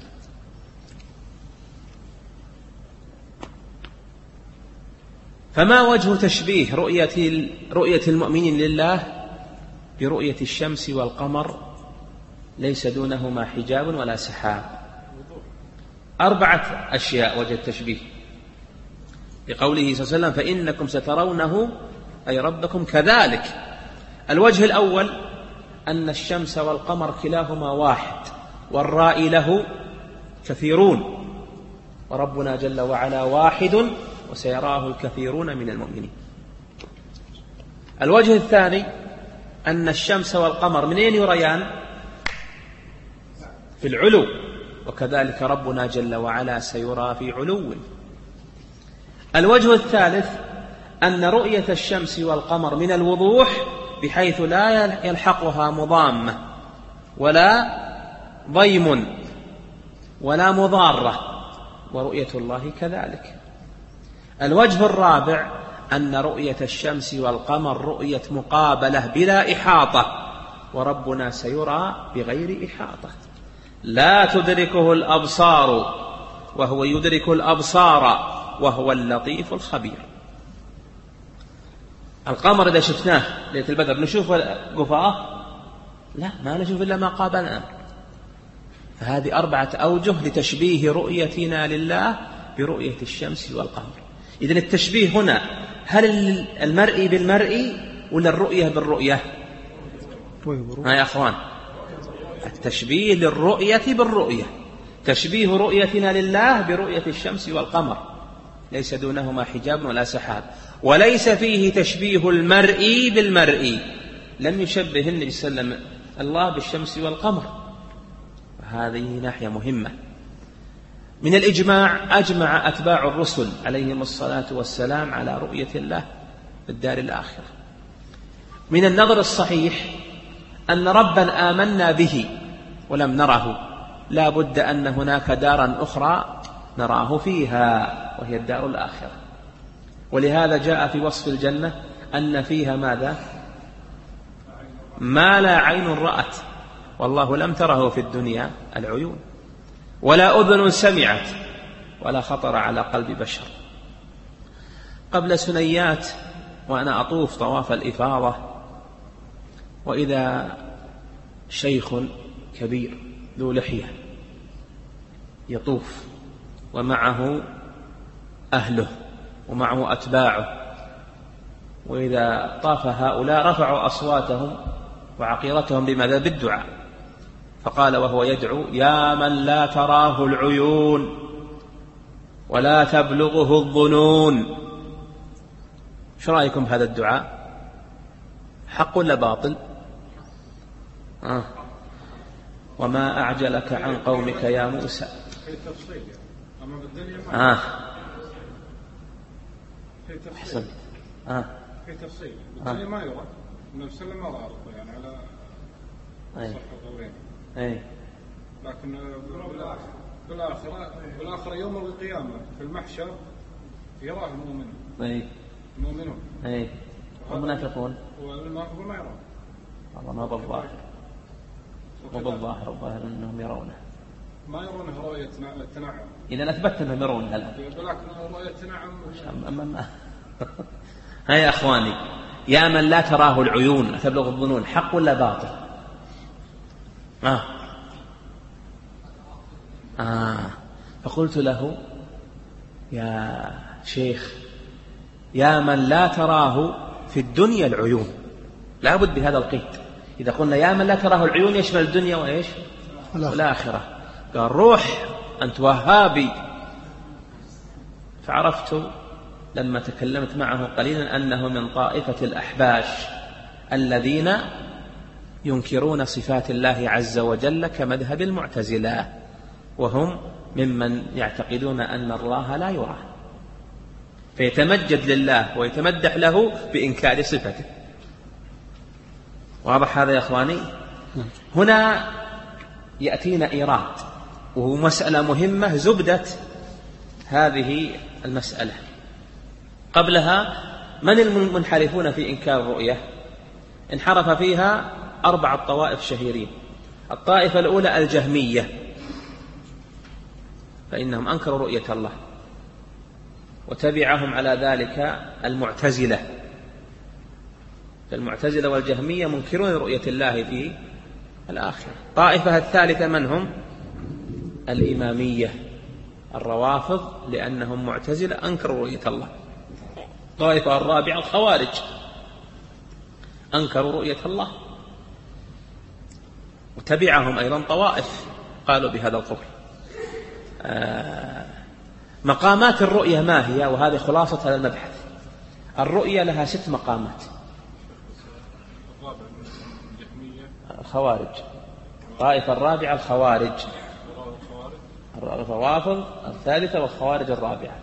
فما وجه تشبيه رؤية المؤمنين لله برؤية الشمس والقمر ليس دونهما حجاب ولا سحاب؟ 4 أشياء وجه التشبيه بقوله صلى الله عليه وسلم فإنكم سترونه أي ربكم كذلك. الوجه الأول أن الشمس والقمر كلاهما واحد والرائي له كثيرون، وربنا جل وعلا واحد وسيراه الكثيرون من المؤمنين. الوجه الثاني أن الشمس والقمر منين يريان؟ في العلو، وكذلك ربنا جل وعلا سيرى في علو. الوجه الثالث أن رؤية الشمس والقمر من الوضوح بحيث لا يلحقها مضامة ولا ضيم ولا مضارة، ورؤية الله كذلك. الوجه الرابع أن رؤية الشمس والقمر رؤية مقابلة بلا إحاطة، وربنا سيرى بغير إحاطة. لا تدركه الأبصار وهو يدرك الأبصار وهو اللطيف الخبير. القمر إذا شفناه ليلة البدر نشوف قفاه؟ لا، ما نشوف إلا ما قابلنا. فهذه 4 أوجه لتشبيه رؤيتنا لله برؤية الشمس والقمر. إذن التشبيه هنا هل المرئي بالمرئي ولا الرؤية بالرؤية؟ يا أخوان، التشبيه للرؤية بالرؤية. تشبيه رؤيتنا لله برؤية الشمس والقمر ليس دونهما حجاب ولا سحاب، وليس فيه تشبيه المرئي بالمرئي. لم يشبه النبي صلى الله عليه وسلم الله بالشمس والقمر. هذه ناحية مهمة. من الإجماع أجمع أتباع الرسل عليهم الصلاة والسلام على رؤية الله في الدار الآخرة. من النظر الصحيح أن ربا آمنا به ولم نره، لا بد أن هناك دارا أخرى نراه فيها وهي الدار الآخرة. ولهذا جاء في وصف الجنة أن فيها ماذا؟ ما لا عين رأت والله لم تره في الدنيا العيون، ولا أذن سمعت، ولا خطر على قلب بشر. قبل سنيات وأنا أطوف طواف الإفاضة، وإذا شيخ كبير ذو لحية يطوف ومعه أهله ومعه أتباعه، وإذا طاف هؤلاء رفعوا أصواتهم وعقيرتهم بماذا؟ بالدعاء. فقال وهو يدعو يا من لا تراه العيون ولا تبلغه الظنون. شو رأيكم هذا الدعاء؟ حق ولا باطل؟ وما أعجلك عن قومك يا موسى. في تفصيل أما بالدنيا في تفصيل. أحسنت. في تفصيل بالدنيا ما يرى، النبي صلى الله عليه وسلم يعني على صحة قولين. لكن بالآخرة يوم القيامة في المحشر يراه المؤمنون والمنافقون والمنافقون ما يرون. والله ما بالظاهر الظاهر أنهم يرونه، ما يرونه رؤية التنعم. إذا أثبت أنهم يرون هلا، ولكن رؤية التنعم ها يا أخواني، يا من لا تراه العيون تبلغ الظنون، حق ولا باطل؟ فقلت له: يا شيخ، يا من لا تراه في الدنيا العيون، لا بد بهذا القيد. إذا قلنا يا من لا تراه العيون يشمل الدنيا وإيش والآخرة. قال: روح أنت وهابي. فعرفت لما تكلمت معه قليلا أنه من طائفة الأحباش الذين ينكرون صفات الله عز وجل كمذهب المعتزلة، وهم ممن يعتقدون أن الله لا يرى، فيتمجد لله ويتمدح له بإنكار صفته. واضح هذا يا أخواني؟ هنا يأتينا إيراد، وهو مسألة مهمة، زبدة هذه المسألة. قبلها: من المنحرفون في إنكار الرؤية؟ انحرف فيها 4 طوائف شهيرين. الطائفة الأولى الجهمية، فإنهم أنكروا رؤية الله، وتبعهم على ذلك المعتزلة. فالمعتزلة والجهمية منكرون رؤية الله في الآخرة. الطائفة الثالثة من هم؟ الإمامية، الروافض، لأنهم معتزلة أنكروا رؤية الله. الطائفة الرابعة الخوارج، أنكروا رؤية الله، وتبعهم أيضا طوائف قالوا بهذا القول. مقامات الرؤية ما هي؟ وهذه خلاصة هذا المبحث. الرؤية لها 6 مقامات. الخوارج، الطائفة الرابعة الخوارج، الروافض الثالثة، والخوارج الرابعة.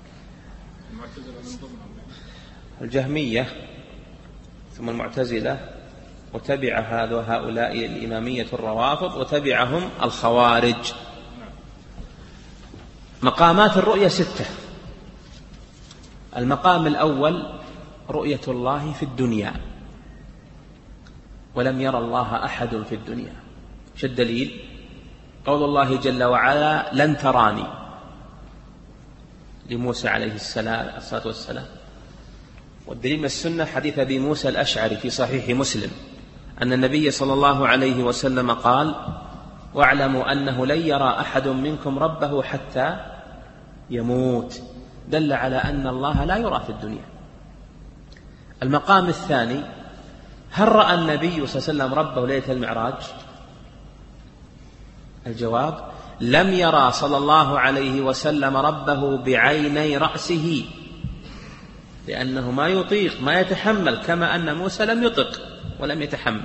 الجهمية ثم المعتزلة، وتبع هؤلاء الإمامية الروافض، وتبعهم الخوارج. مقامات الرؤية 6. المقام الأول رؤية الله في الدنيا، ولم يرى الله أحد في الدنيا. شو الدليل؟ قول الله جل وعلا: لن تراني، لموسى عليه الصلاة والسلام. والدليل من السنة حديث أبي موسى الأشعري في صحيح مسلم أن النبي صلى الله عليه وسلم قال: واعلموا أنه لن يرى أحد منكم ربه حتى يموت. دل على أن الله لا يرى في الدنيا. المقام الثاني: هل رأى النبي صلى الله عليه وسلم ربه ليلة المعراج؟ الجواب: لم يرى صلى الله عليه وسلم ربه بعيني رأسه، لأنه ما يطيق، ما يتحمل، كما أن موسى لم يطق ولم يتحمل.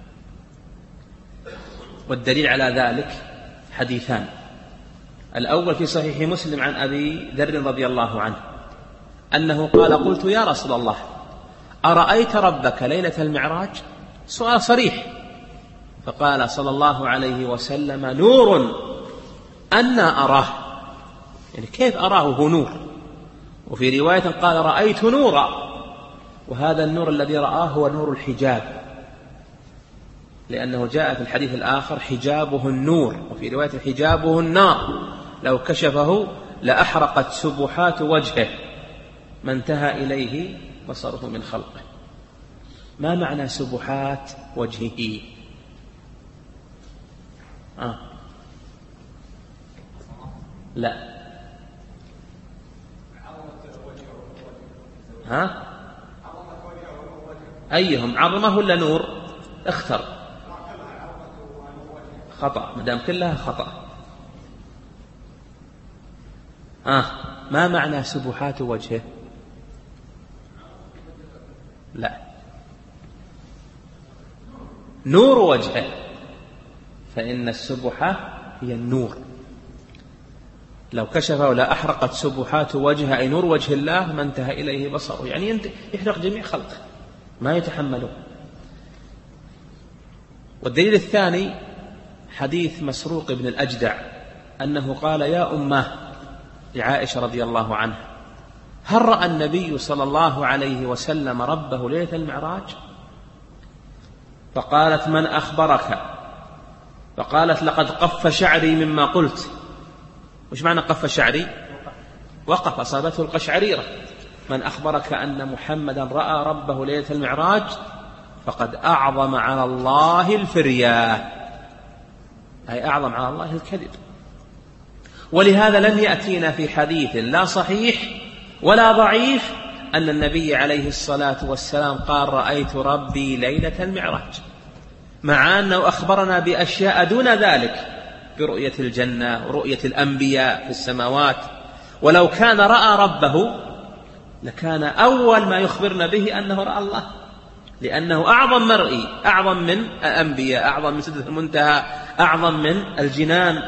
والدليل على ذلك حديثان. الأول في صحيح مسلم عن أبي ذر رضي الله عنه أنه قال: قلت يا رسول الله، أرأيت ربك ليلة المعراج؟ سؤال صريح. فقال صلى الله عليه وسلم: نور أنا أراه، يعني كيف أراه؟ هو نور. وفي رواية قال: رأيت نورا، وهذا النور الذي رآه هو نور الحجاب، لأنه جاء في الحديث الآخر: حجابه النور، وفي رواية حجابه النار، لو كشفه لأحرقت سبحات وجهه ما انتهى إليه بصره من خلقه. ما معنى سبحات وجهه؟ لا. أيهم عظمة ولا نور؟ اختر. خطأ، مدام كلها خطأ. ما معنى سبحات وجهه؟ لا، نور وجهه، فإن السبحة هي النور. لو كشفه لا أحرقت سبحات وجهه، أي نور وجه الله، ما انتهى إليه بصره، يعني يحرق جميع خلقه ما يتحمله. والدليل الثاني حديث مسروق بن الأجدع أنه قال: يا أماه لعائشة رضي الله عنها، هل رأى النبي صلى الله عليه وسلم ربه ليلة المعراج؟ فقالت: من أخبرك؟ فقالت: لقد قف شعري مما قلت. وش معنى قف شعري؟ وقف، أصابته القشعريرة. من أخبرك أن محمدا رأى ربه ليلة المعراج فقد أعظم على الله الفرية، أي أعظم على الله الكذب. ولهذا لم يأتينا في حديث لا صحيح ولا ضعيف أن النبي عليه الصلاة والسلام قال رأيت ربي ليلة المعراج، مع أنه أخبرنا بأشياء دون ذلك، برؤية الجنة ورؤية الأنبياء في السماوات. ولو كان رأى ربه لكان أول ما يخبرنا به أنه رأى الله، لأنه أعظم مرئي، أعظم من الأنبياء، أعظم من سدرة المنتهى، أعظم من الجنان.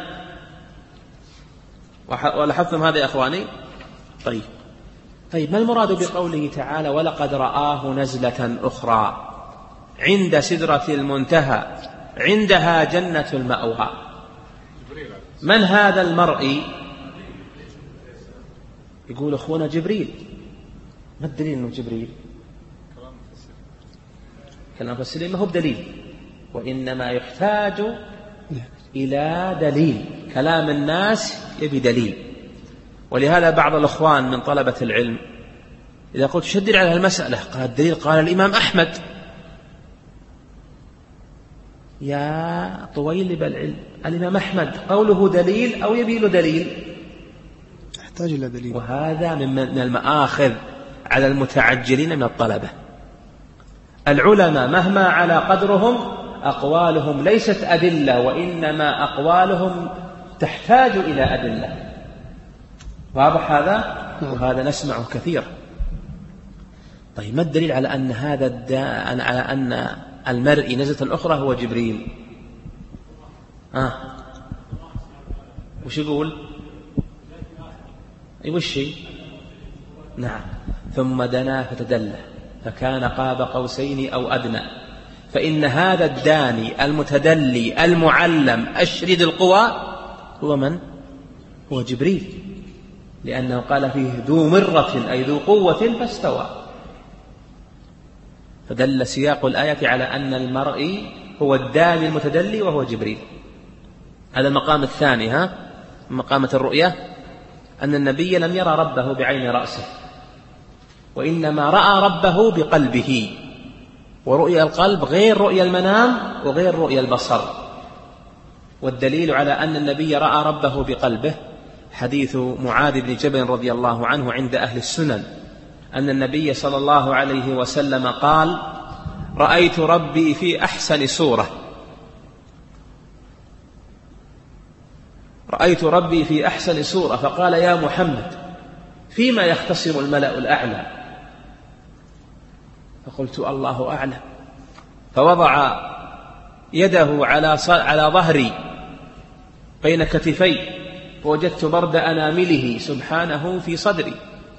ولاحظتم هذا يا أخواني؟ طيب ما المراد بقوله تعالى ولقد رآه نزلة أخرى عند سدرة المنتهى عندها جنة المأوى؟ من هذا المرئي؟ يقول أخونا جبريل. ما الدليل أنه جبريل؟ كلام مفسرين ما هو بدليل، وإنما يحتاج إلى دليل. كلام الناس يبي دليل. ولهذا بعض الأخوان من طلبة العلم إذا قلت شدد على المسألة قال الدليل قال الإمام أحمد. يا طويلب العلم، الإمام أحمد قوله دليل أو يبي له دليل؟ يحتاج إلى دليل. وهذا من المآخذ على المتعجلين من الطلبة. العلماء مهما على قدرهم أقوالهم ليست أدلة، وإنما أقوالهم تحتاج إلى أدلة. واضح هذا؟ وهذا نسمعه كثيرا. طيب ما الدليل على أن على أن المرء نزلة أخرى هو جبريل؟ وش يقول؟ وش؟ نعم. ثم دنا فتدلى فكان قاب قوسين أو أدنى. فإن هذا الداني المتدلي المعلم أشرد القوى هو من؟ هو جبريل، لأنه قال فيه ذو مرة أي ذو قوة فاستوى. فدل سياق الآية على أن المرء هو الداني المتدلي وهو جبريل. هذا المقام الثاني. مقامة الرؤية أن النبي لم يرى ربه بعين رأسه، وإنما رأى ربه بقلبه. ورؤيا القلب غير رؤيا المنام وغير رؤيا البصر. والدليل على أن النبي رأى ربه بقلبه حديث معاذ بن جبل رضي الله عنه عند أهل السنن أن النبي صلى الله عليه وسلم قال رأيت ربي في أحسن صورة، رأيت ربي في أحسن صورة، فقال يا محمد فيما يختصم الملأ الأعلى؟ فقلت الله أعلم. فوضع يده على ظهري بين كتفي، فوجدت برد أنامله سبحانه في صدري،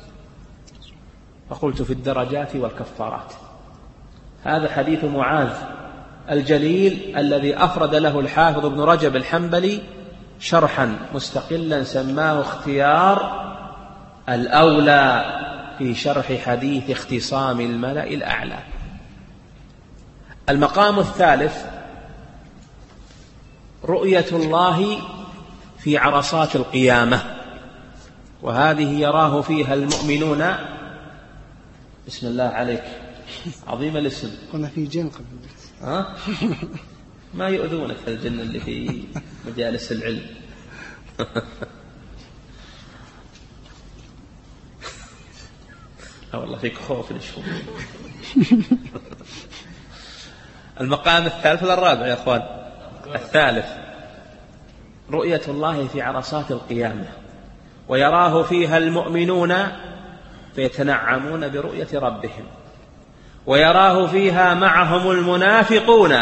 فقلت في الدرجات والكفارات. هذا حديث معاذ الجليل الذي أفرد له الحافظ ابن رجب الحنبلي شرحا مستقلا سماه اختيار الأولى في شرح حديث اختصام الملأ الأعلى. المقام الثالث رؤية الله في عرصات القيامة، وهذه يراه فيها المؤمنون. بسم الله عليك، عظيم الاسم. قلنا في جن قبل. ما يؤذونك الجن اللي في مجالس العلم. والله فيك خوف نشوف. المقام الثالث ولا الرابع يا أخوان؟ الثالث رؤية الله في عرصات القيامة، ويراه فيها المؤمنون فيتنعمون برؤية ربهم، ويراه فيها معهم المنافقون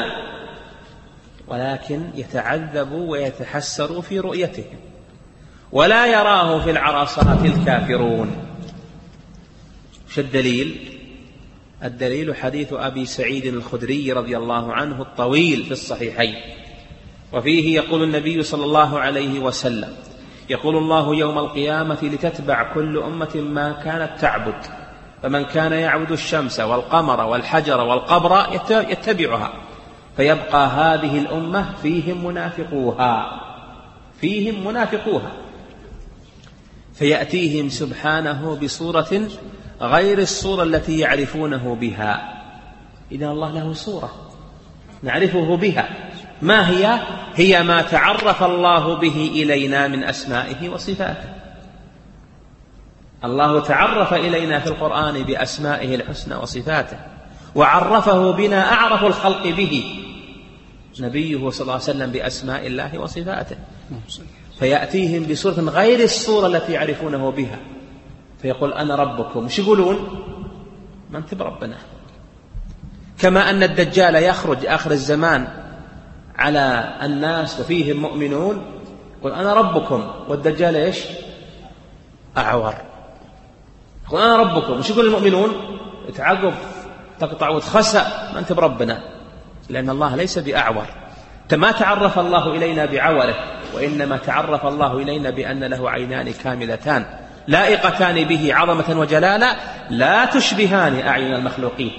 ولكن يتعذبوا ويتحسروا في رؤيتهم، ولا يراه في العرصات الكافرون. وش الدليل؟ الدليل حديث أبي سعيد الخدري رضي الله عنه الطويل في الصحيحين، وفيه يقول النبي صلى الله عليه وسلم يقول الله يوم القيامة لتتبع كل أمة ما كانت تعبد، فمن كان يعبد الشمس والقمر والحجر والقبر يتبعها، فيبقى هذه الأمة فيهم منافقوها فيأتيهم سبحانه بصورة غير الصورة التي يعرفونه بها. إذا الله له صورة نعرفه بها، ما هي؟ هي ما تعرف الله به إلينا من أسمائه وصفاته. الله تعرف إلينا في القرآن بأسمائه الحسنى وصفاته، وعرفه بنا أعرف الخلق به نبيه صلى الله عليه وسلم بأسماء الله وصفاته، فيأتيهم بصورة غير الصورة التي يعرفونه بها، فيقول أنا ربكم. مش يقولون؟ ما أنت بربنا. كما أن الدجال يخرج آخر الزمان على الناس وفيهم مؤمنون، يقول أنا ربكم، والدجال إيش؟ أعور. يقول أنا ربكم. مش يقول المؤمنون؟ يتعقب تقطع وتخسأ، ما أنت بربنا، لأن الله ليس بأعور. ما تعرف الله إلينا بعوره، وإنما تعرف الله إلينا بأن له عينان كاملتان لائقتان به عظمة وجلالة لا تشبهان أعين المخلوقين.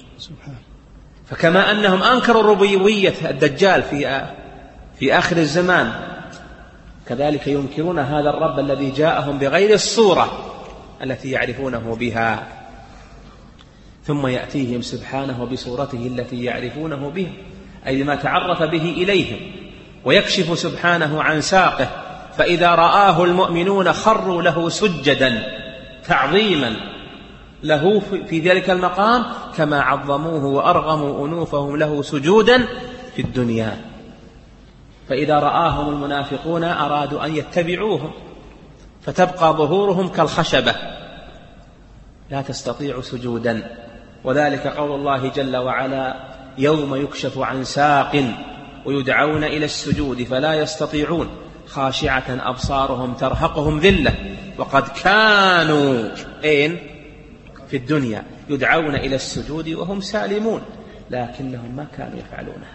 فكما أنهم أنكروا ربوبية الدجال في آخر الزمان، كذلك ينكرون هذا الرب الذي جاءهم بغير الصورة التي يعرفونه بها، ثم يأتيهم سبحانه بصورته التي يعرفونه بها، أي بما تعرف به إليهم، ويكشف سبحانه عن ساقه، فإذا رآه المؤمنون خروا له سجدا تعظيما له في ذلك المقام، كما عظموه وأرغموا أنوفهم له سجودا في الدنيا. فإذا رآهم المنافقون أرادوا أن يتبعوهم، فتبقى ظهورهم كالخشبة لا تستطيع سجودا. وذلك قول الله جل وعلا: يوم يكشف عن ساق ويدعون إلى السجود فلا يستطيعون خاشعة أبصارهم ترهقهم ذلة وقد كانوا في الدنيا يدعون إلى السجود وهم سالمون لكنهم ما كانوا يفعلونه.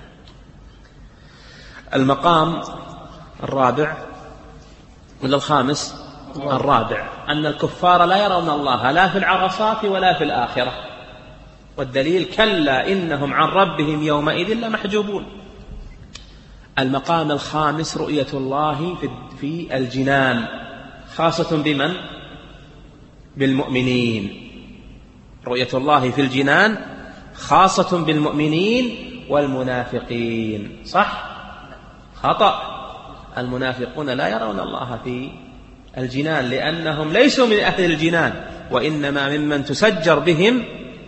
المقام الرابع ولا الخامس؟ الرابع، أن الكفار لا يرون الله لا في العرصات ولا في الآخرة، والدليل: كلا إنهم عن ربهم يومئذ لمحجوبون. المقام الخامس رؤية الله في الجنان، خاصة بمن؟ بالمؤمنين. رؤية الله في الجنان خاصة بالمؤمنين والمنافقين. صح؟ خطأ. المنافقون لا يرون الله في الجنان لأنهم ليسوا من أهل الجنان، وإنما ممن تسجر بهم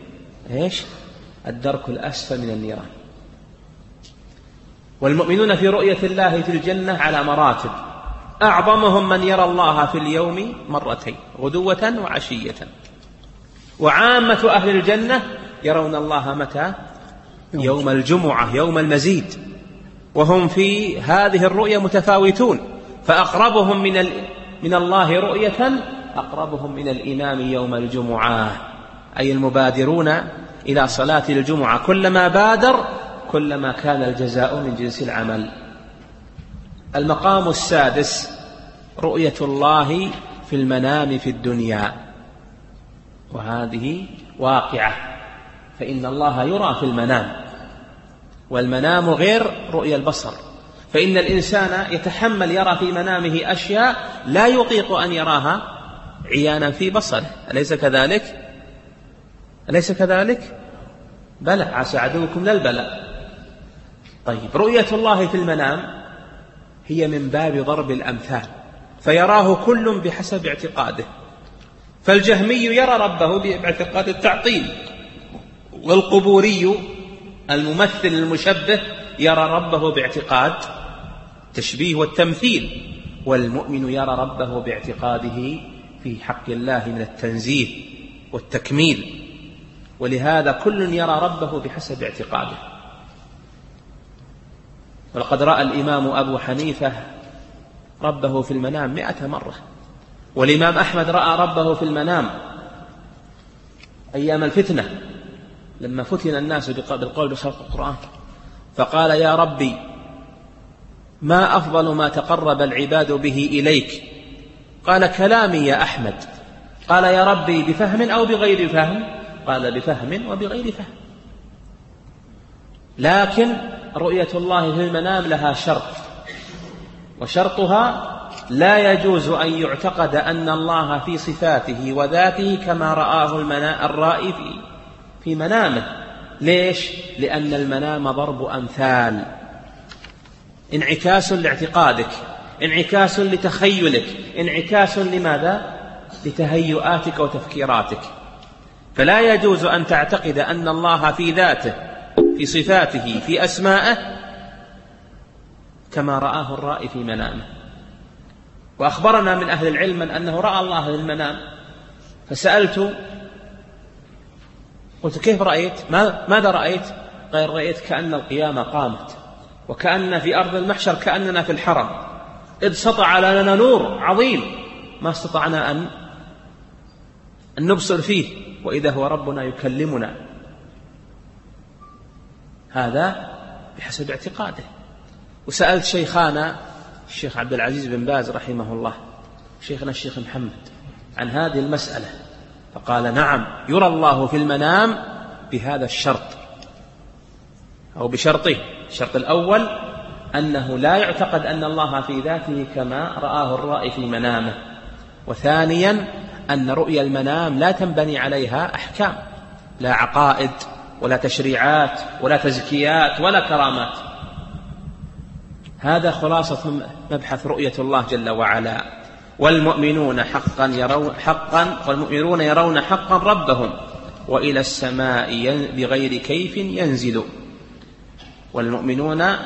الدرك الأسفل من النيران. والمؤمنون في رؤية الله في الجنة على مراتب، أعظمهم من يرى الله في اليوم مرتين غدوة وعشية، وعامة أهل الجنة يرون الله متى؟ يوم الجمعة، يوم المزيد، وهم في هذه الرؤية متفاوتون، فأقربهم من الله رؤية أقربهم من الإمام يوم الجمعة، أي المبادرون إلى صلاة الجمعة، كلما بادر كلما كان الجزاء من جنس العمل. المقام السادس رؤية الله في المنام في الدنيا، وهذه واقعة، فإن الله يرى في المنام، والمنام غير رؤية البصر، فإن الإنسان يتحمل يرى في منامه أشياء لا يطيق أن يراها عيانا في بصره، أليس كذلك؟ أليس كذلك؟ بلى، عسى عدوكم للبلاء. طيب، رؤية الله في المنام هي من باب ضرب الأمثال، فيراه كل بحسب اعتقاده. فالجهمي يرى ربه باعتقاد التعطيل، والقبوري الممثل المشبه يرى ربه باعتقاد التشبيه والتمثيل، والمؤمن يرى ربه باعتقاده في حق الله من التنزيه والتكميل. ولهذا كل يرى ربه بحسب اعتقاده. ولقد رأى الإمام أبو حنيفة ربه في المنام 100 مرة، والإمام أحمد رأى ربه في المنام أيام الفتنة لما فتن الناس بالقول بخلق القرآن، فقال: يا ربي، ما أفضل ما تقرب العباد به إليك؟ قال: كلامي يا أحمد. قال: يا ربي، بفهم أو بغير فهم؟ قال: بفهم وبغير فهم. لكن رؤية الله في المنام لها شرط، وشرطها لا يجوز أن يعتقد أن الله في صفاته وذاته كما رآه الرائي في منامه. ليش؟ لأن المنام ضرب أمثال، انعكاس لاعتقادك، انعكاس لتخيلك، انعكاس لماذا؟ لتهيؤاتك وتفكيراتك. فلا يجوز أن تعتقد أن الله في ذاته، في صفاته، في أسمائه كما رآه الرائي في منامه. وأخبرنا من أهل العلم أنه رأى الله في المنام، فسألت قلت كيف رأيت؟ ماذا رأيت؟ قال رأيت كأن القيامة قامت، وكأن في أرض المحشر كأننا في الحرم، إذ سطع لنا نور عظيم ما استطعنا أن نبصر فيه، وإذا هو ربنا يكلمنا. هذا بحسب اعتقاده. وسألت شيخانا الشيخ عبد العزيز بن باز رحمه الله، شيخنا الشيخ محمد، عن هذه المسألة، فقال نعم يرى الله في المنام بهذا الشرط أو بشرطه. الشرط الأول أنه لا يعتقد أن الله في ذاته كما رآه الرائي في منامه. وثانيا أن رؤيا المنام لا تنبني عليها أحكام، لا عقائد ولا تشريعات ولا تزكيات ولا كرامات. هذا خلاصة مبحث رؤية الله جل وعلا. والمؤمنون يرون حقا ربهم وإلى السماء بغير كيف ينزل. والمؤمنون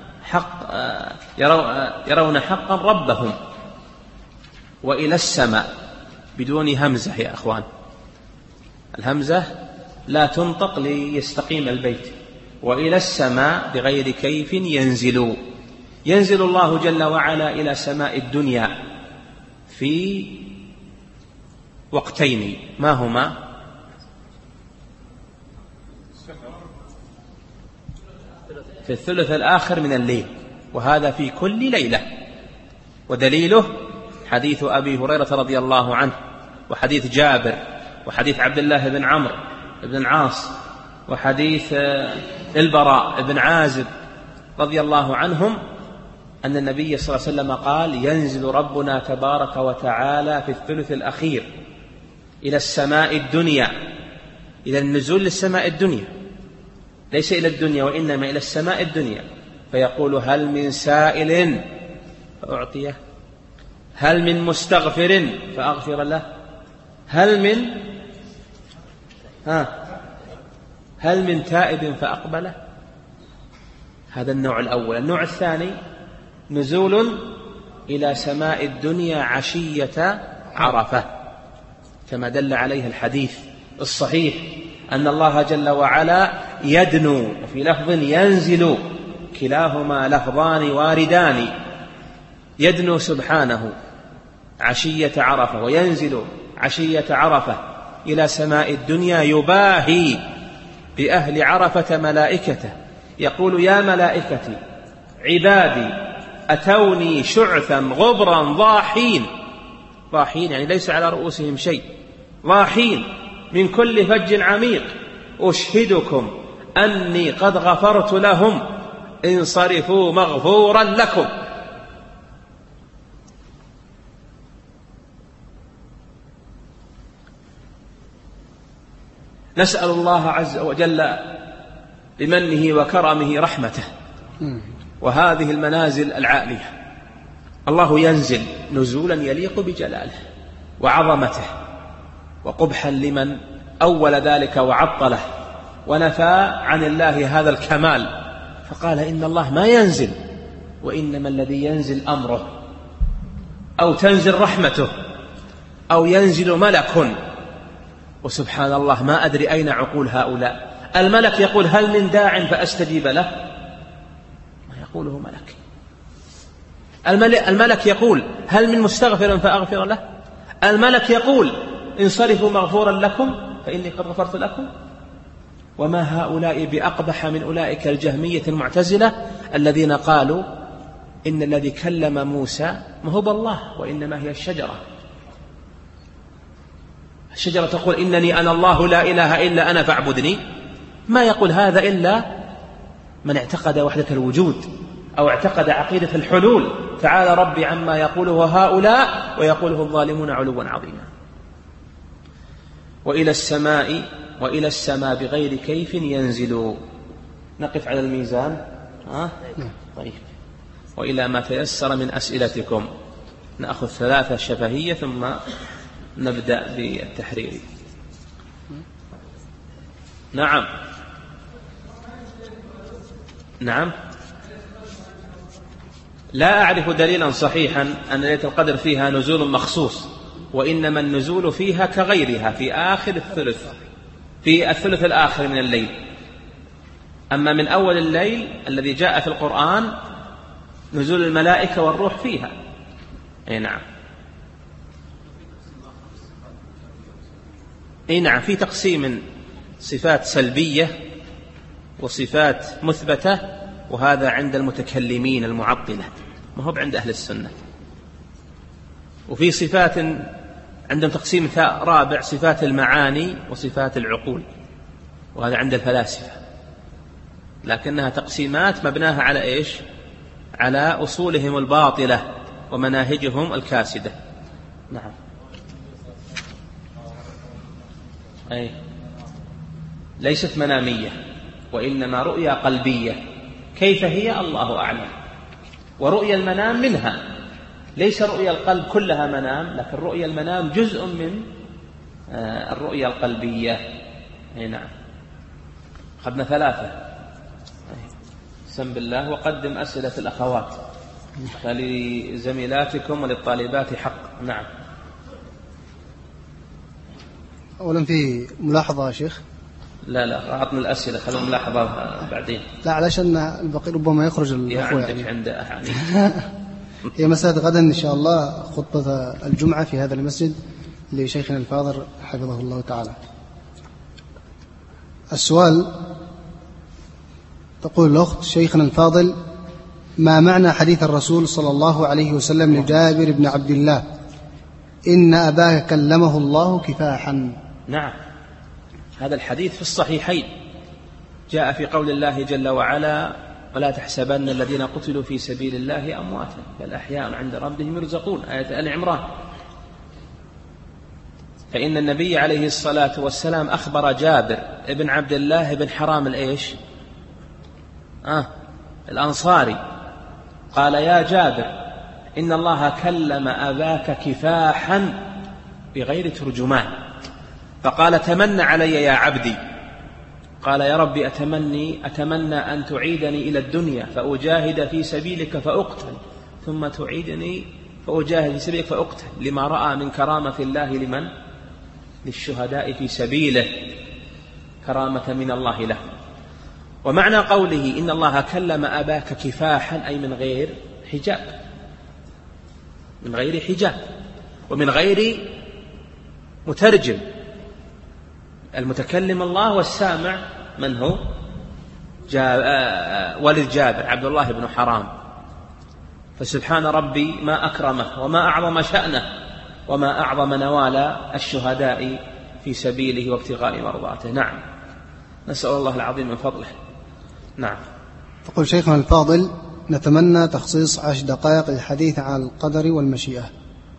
يرون حقا ربهم وإلى السماء بدون همزة يا أخوان، الهمزة لا تنطق ليستقيم البيت. وإلى السماء بغير كيف ينزل الله جل وعلا إلى سماء الدنيا في وقتين، ما هما؟ في الثلث الآخر من الليل، وهذا في كل ليلة. ودليله حديث أبي هريرة رضي الله عنه، وحديث جابر، وحديث عبد الله بن عمرو بن العاص، وحديث البراء بن عازب رضي الله عنهم، أن النبي صلى الله عليه وسلم قال ينزل ربنا تبارك وتعالى في الثلث الأخير إلى السماء الدنيا، إلى النزول للسماء الدنيا، ليس إلى الدنيا وإنما إلى السماء الدنيا، فيقول هل من سائل فأعطيه، هل من مستغفر فأغفر له، هل من تائب فأقبله. هذا النوع الأول. النوع الثاني نزول إلى سماء الدنيا عشية عرفة، كما دل عليه الحديث الصحيح أن الله جل وعلا يدنو، وفي لفظ ينزل، كلاهما لفظان واردان. يدنو سبحانه عشية عرفة، وينزل عشية عرفة إلى سماء الدنيا، يباهي بأهل عرفة ملائكته، يقول يا ملائكتي عبادي أتوني شعثا غبرا ضاحين يعني ليس على رؤوسهم شيء، ضاحين من كل فج عميق، أشهدكم أني قد غفرت لهم، انصرفوا مغفورا لكم. نسأل الله عز وجل بمنه وكرمه رحمته. وهذه المنازل العالية الله ينزل نزولا يليق بجلاله وعظمته، وقبحا لمن أول ذلك وعطله ونفى عن الله هذا الكمال، فقال إن الله ما ينزل، وإنما الذي ينزل أمره، أو تنزل رحمته، أو ينزل ملك. وسبحان الله ما أدري أين عقول هؤلاء. الملك يقول هل من داع فأستجيب له؟ ما يقوله ملك. الملك يقول هل من مستغفر فأغفر له؟ الملك يقول انصرفوا مغفورا لكم فإني قد غفرت لكم. وما هؤلاء بأقبح من أولئك الجهمية المعتزلة الذين قالوا إن الذي كلم موسى ما هو بالله، وإنما هي الشجرة. الشجرة تقول إنني أنا الله لا إله إلا أنا فاعبدني. ما يقول هذا إلا من اعتقد وحدة الوجود، أو اعتقد عقيدة الحلول. تعالى ربي عما يقوله هؤلاء ويقوله الظالمون علوا عظيما. وإلى السماء بغير كيف ينزل. نقف على الميزان. طيب. وإلى ما تيسر من أسئلتكم. نأخذ 3 شفهية ثم نبدأ بالتحرير. نعم نعم. لا أعرف دليلا صحيحا أن ليلة القدر فيها نزول مخصوص، وإنما النزول فيها كغيرها في آخر الثلث، في الثلث الآخر من الليل. أما من أول الليل الذي جاء في القرآن نزول الملائكة والروح فيها. أي نعم. أي نعم، في تقسيم صفات سلبية وصفات مثبتة، وهذا عند المتكلمين المعطلة، ما هو عند أهل السنة. وفي صفات عندهم تقسيم رابع، صفات المعاني وصفات العقول، وهذا عند الفلاسفة، لكنها تقسيمات مبناها على إيش؟ على أصولهم الباطلة ومناهجهم الكاسدة. نعم. أي ليست منامية، وإنما رؤيا قلبية، كيف هي الله أعلم. ورؤيا المنام منها، ليس رؤيا القلب كلها منام، لكن رؤيا المنام جزء من الرؤيا القلبية. أي نعم. أخذنا 3. سم بالله وقدم أسئلة الأخوات، فلزميلاتكم وللطالبات حق. نعم. أولا في ملاحظة يا شيخ. لا أعطنا الأسئلة، خلونا ملاحظة بعدين. لا، علشان البقي ربما يخرج الأخوة عندك عند أحاديث. هي مسألة غدا إن شاء الله خطبة الجمعة في هذا المسجد لشيخنا الفاضل حفظه الله تعالى. السؤال، تقول الأخت: شيخنا الفاضل، ما معنى حديث الرسول صلى الله عليه وسلم لجابر بن عبد الله: إن أباك كلمه الله كفاحا؟ نعم، هذا الحديث في الصحيحين، جاء في قول الله جل وعلا: ولا تحسبن الذين قتلوا في سبيل الله أمواتا بل أحياء عند ربهم يرزقون، آية آل عمران. فإن النبي عليه الصلاة والسلام أخبر جابر ابن عبد الله بن حرام الإيش؟ الأنصاري، قال: يا جابر إن الله كلم أباك كفاحا بغير ترجمان، فقال: تمنى علي يا عبدي. قال: يا ربي أتمنى أن تعيدني إلى الدنيا فأجاهد في سبيلك فأقتل، ثم تعيدني فأجاهد في سبيلك فأقتل، لما رأى من كرامة الله لمن؟ للشهداء في سبيله، كرامة من الله له. ومعنى قوله إن الله كلم أباك كفاحا أي من غير حجاب، من غير حجاب ومن غير مترجم. المتكلم الله والسامع من هو؟ ولد جابر عبد الله بن حرام. فسبحان ربي ما أكرمه وما أعظم شأنه وما أعظم نوال الشهداء في سبيله وابتغاء مرضاته. نعم، نسأل الله العظيم من فضله. نعم. تقول: شيخنا الفاضل، نتمنى تخصيص 10 دقائق للحديث عن القدر والمشيئة.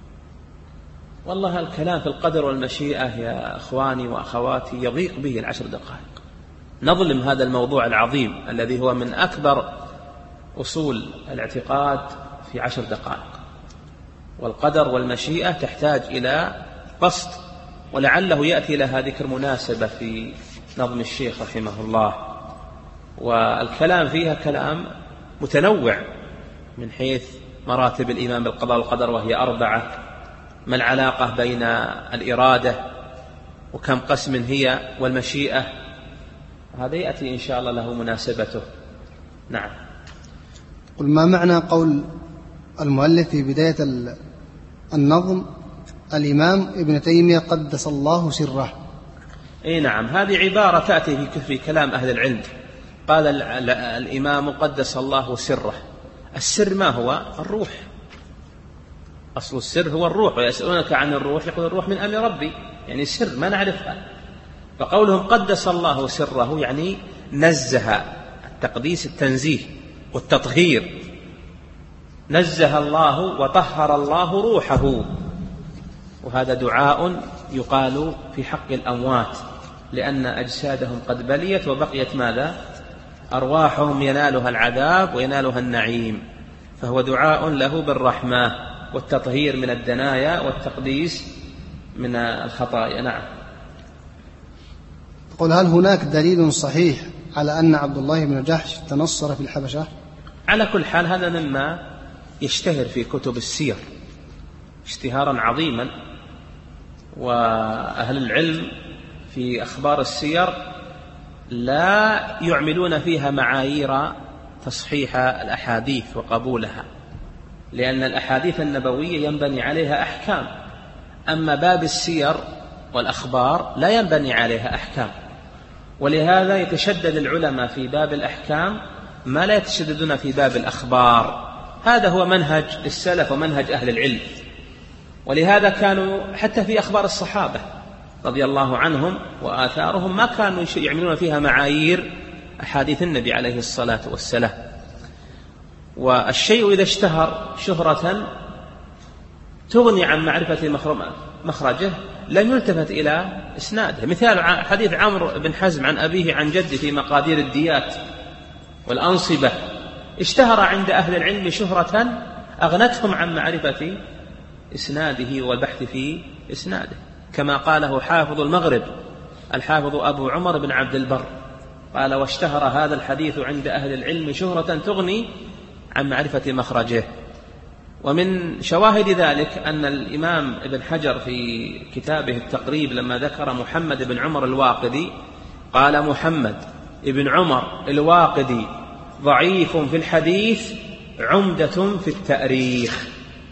والله الكلام في القدر والمشيئة يا أخواني وأخواتي يضيق به 10 دقائق. نظلم هذا الموضوع العظيم الذي هو من أكبر أصول الاعتقاد في 10 دقائق. والقدر والمشيئة تحتاج إلى بسط، ولعله يأتي لها ذكر مناسبة في نظم الشيخ رحمه الله. والكلام فيها كلام متنوع من حيث مراتب الإيمان بالقضاء والقدر، وهي 4، ما العلاقة بين الإرادة، وكم قسم هي، والمشيئة. هذا يأتي إن شاء الله له مناسبته. نعم. قل: ما معنى قول المؤلف في بداية النظم: الإمام ابن تيمية قدس الله سره؟ أي نعم، هذه عبارة تأتي في كلام أهل العلم. قال الإمام قدس الله سره. السر ما هو؟ الروح. أصل السر هو الروح، ويسألونك عن الروح يقول: الروح من أمر ربي، يعني سر ما نعرفها. فقولهم قدس الله سره يعني نزه، التقديس التنزيه والتطهير، نزه الله وطهر الله روحه. وهذا دعاء يقال في حق الأموات، لأن أجسادهم قد بليت وبقيت ماذا؟ أرواحهم ينالها العذاب وينالها النعيم. فهو دعاء له بالرحمة والتطهير من الدنايا والتقديس من الخطايا. نعم. قل هل هناك دليل صحيح على أن عبد الله بن جحش تنصر في الحبشة؟ على كل حال هذا مما يشتهر في كتب السير اشتهارا عظيما، وأهل العلم في أخبار السير لا يعملون فيها معايير تصحيح الأحاديث وقبولها، لأن الأحاديث النبوية ينبني عليها أحكام، أما باب السير والأخبار لا ينبني عليها أحكام، ولهذا يتشدد العلماء في باب الأحكام ما لا يتشددون في باب الأخبار. هذا هو منهج السلف ومنهج أهل العلم، ولهذا كانوا حتى في أخبار الصحابة رضي الله عنهم وآثارهم ما كانوا يعملون فيها معايير أحاديث النبي عليه الصلاة والسلام. والشيء إذا اشتهر شهرة تغني عن معرفة مخرجه لم يلتفت إلى إسناده. مثال حديث عمرو بن حزم عن أبيه عن جده في مقادير الديات والأنصبة، اشتهر عند أهل العلم شهرة أغنتهم عن معرفة إسناده والبحث في إسناده، كما قاله حافظ المغرب الحافظ أبو عمر بن عبد البر، قال: واشتهر هذا الحديث عند أهل العلم شهرة تغني عن معرفة مخرجه. ومن شواهد ذلك أن الإمام ابن حجر في كتابه التقريب لما ذكر محمد بن عمر الواقدي قال: محمد ابن عمر الواقدي ضعيف في الحديث عمدة في التأريخ،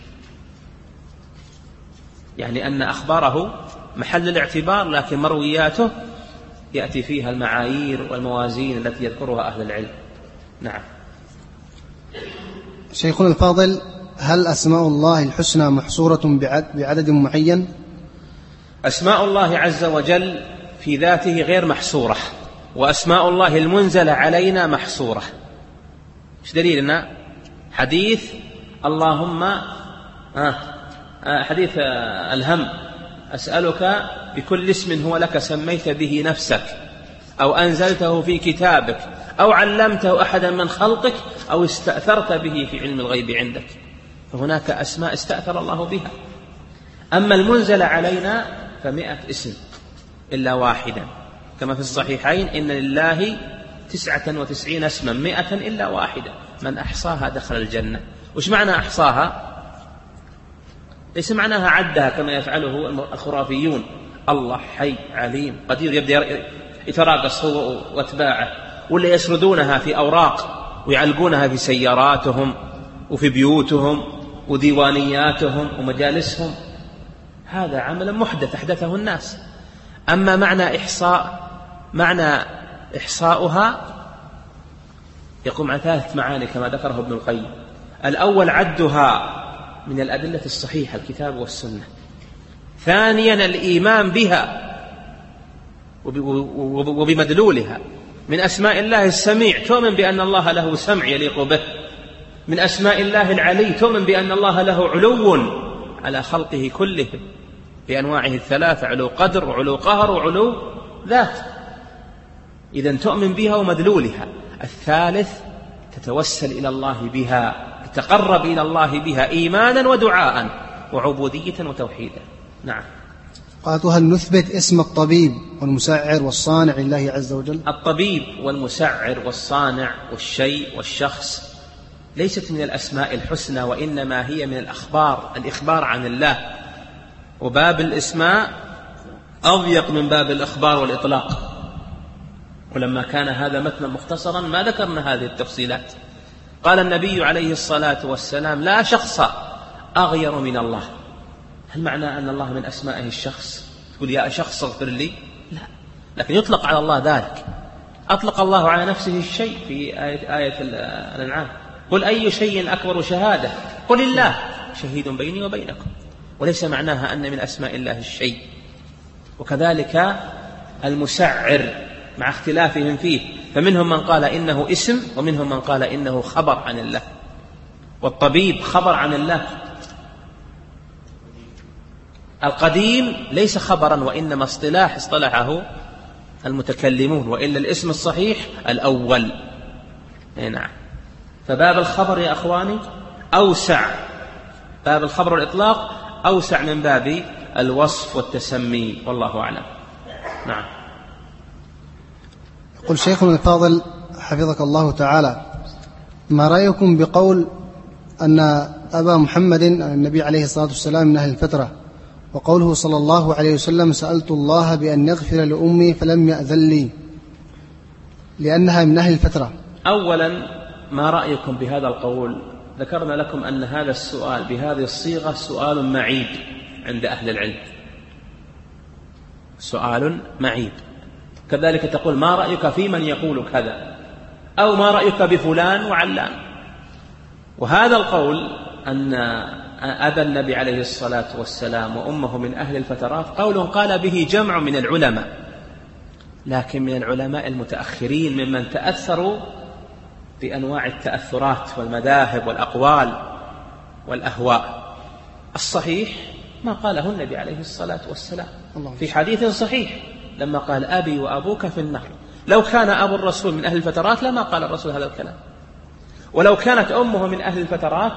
يعني أن أخباره محل الاعتبار، لكن مروياته يأتي فيها المعايير والموازين التي يذكرها أهل العلم. نعم. شيخنا الفاضل، هل أسماء الله الحسنى محصورة بعدد معين؟ أسماء الله عز وجل في ذاته غير محصورة، وأسماء الله المنزلة علينا محصورة. إيش دليلنا؟ حديث اللهم حديث الهم: أسألك بكل اسم هو لك سميت به نفسك أو أنزلته في كتابك أو علمته أحدا من خلقك أو استأثرت به في علم الغيب عندك. فهناك أسماء استأثر الله بها. أما المنزل علينا ف100 اسم إلا واحدا، كما في الصحيحين: إن لله 99 اسما 100 إلا واحدا من أحصاها دخل الجنة. وش معنى أحصاها؟ ليس معناها عدها كما يفعله الخرافيون: الله حي عليم قدير، يبدأ يتراقص هو واتباعه، ولا يسردونها في أوراق ويعلقونها في سياراتهم وفي بيوتهم وديوانياتهم ومجالسهم. هذا عمل محدث أحدثه الناس. أما معنى إحصاؤها يقوم على 3 معاني كما ذكره ابن القيم. الأول عدها من الأدلة الصحيحة الكتاب والسنة. ثانيا الإيمان بها وبمدلولها. من أسماء الله السميع، تؤمن بأن الله له سمع يليق به. من أسماء الله العلي، تؤمن بأن الله له علو على خلقه كلهم بأنواعه 3: علو قدر وعلو قهر وعلو ذات. إذن تؤمن بها ومدلولها. الثالث تتوسل إلى الله بها، تتقرب إلى الله بها إيمانا ودعاء وعبودية وتوحيدا. نعم. قالت: هل نثبت اسم الطبيب والمسعر والصانع لله عز وجل؟ الطبيب والمسعر والصانع والشيء والشخص ليست من الأسماء الحسنى، وإنما هي من الإخبار عن الله. وباب الإسماء أضيق من باب الإخبار والإطلاق، ولما كان هذا متنا مختصرا ما ذكرنا هذه التفصيلات. قال النبي عليه الصلاة والسلام: لا شخص أغير من الله. هل معنى أن الله من أسمائه الشخص؟ تقول يا شخص اغفر لي؟ لا، لكن يطلق على الله ذلك. أطلق الله على نفسه الشيء في آية الأنعام: قل أي شيء أكبر شهادة؟ قل الله شهيد بيني وبينكم. وليس معناها أن من أسماء الله الشيء. وكذلك المسعر مع اختلافهم فيه، فمنهم من قال إنه اسم، ومنهم من قال إنه خبر عن الله. والطبيب خبر عن الله. القديم ليس خبرا، وإنما اصطلحه المتكلمون، وإلا الاسم الصحيح الأول. نعم. فباب الخبر يا أخواني أوسع، باب الخبر والإطلاق أوسع من باب الوصف والتسمي، والله أعلم. نعم. يقول شيخنا الفاضل حفظك الله تعالى: ما رأيكم بقول أن أبا محمد النبي عليه الصلاة والسلام من أهل الفترة، وقوله صلى الله عليه وسلم: سألت الله بأن يغفر لأمي فلم يأذن لي لأنها من أهل الفترة؟ أولا، ما رأيكم بهذا القول؟ ذكرنا لكم أن هذا السؤال بهذه الصيغة سؤال معيب عند أهل العلم، سؤال معيب. كذلك تقول: ما رأيك في من يقول كذا، أو ما رأيك بفلان وعلان. وهذا القول أن أبا النبي عليه الصلاة والسلام وأمه من أهل الفترات قول قال به جمع من العلماء، لكن من العلماء المتأخرين ممن تأثروا بأنواع التأثرات والمذاهب والأقوال والأهواء. الصحيح ما قاله النبي عليه الصلاة والسلام في حديث صحيح لما قال: أبي وأبوك في النار. لو كان أبو الرسول من أهل الفترات لما قال الرسول هذا الكلام، ولو كانت أمه من أهل الفترات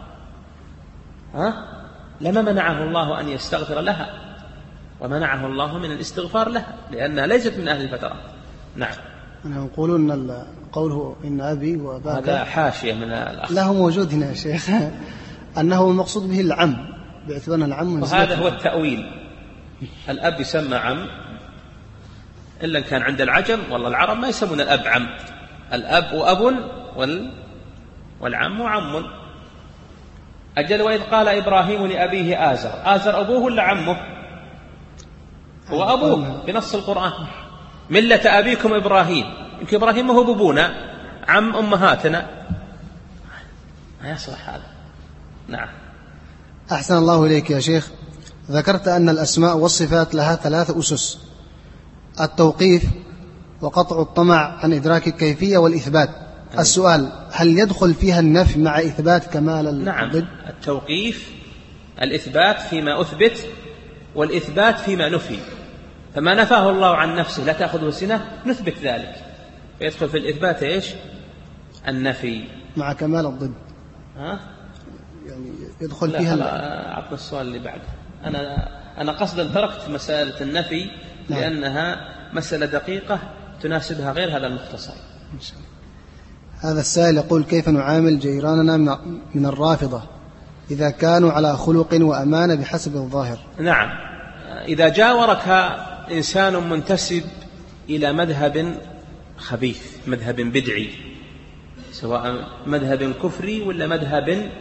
لما منعه الله أن يستغفر لها، ومنعه الله من الاستغفار لها لأنها ليست من أهل الفترات. نعم. يقولون أن قوله إن أبي وأباك هذا حاشية من الأخ، لا هو موجود هنا يا شيخ أنه المقصود به العم، باعتبارنا العم، وهذا هو التأويل. الأب يسمى عم إلا إن كان عند العجم، والله العرب ما يسمون الأب عم، الأب وأب والعم عم. أجل: وإذ قال إبراهيم لأبيه آزر. آزر أبوه ولا عمه؟ هو أبوه بنص القرآن، ملة أبيكم إبراهيم. يمكن إبراهيم ما هو بابونا، عم أمهاتنا، ما يصلح هذا. نعم. أحسن الله إليك يا شيخ. ذكرت أن الأسماء والصفات لها 3 أسس: التوقيف، وقطع الطمع عن إدراك الكيفية، والإثبات. السؤال: هل يدخل فيها النفي مع إثبات كمال الضد؟ نعم. التوقيف، الإثبات فيما أثبت، والإثبات فيما نفي. فما نفاه الله عن نفسه لا تأخذه سنة نثبت ذلك، فيدخل في الإثبات إيش؟ النفي مع كمال الضد. يعني يدخل فيها. أعطنا السؤال اللي بعده. أنا قصدا تركت مسألة النفي لأنها مسألة دقيقة تناسبها غير هذا المختصر. هذا السائل يقول: كيف نعامل جيراننا من الرافضة إذا كانوا على خلق وأمانة بحسب الظاهر؟ نعم. إذا جاورك إنسان منتسب إلى مذهب خبيث، مذهب بدعي، سواء مذهب كفري ولا مذهب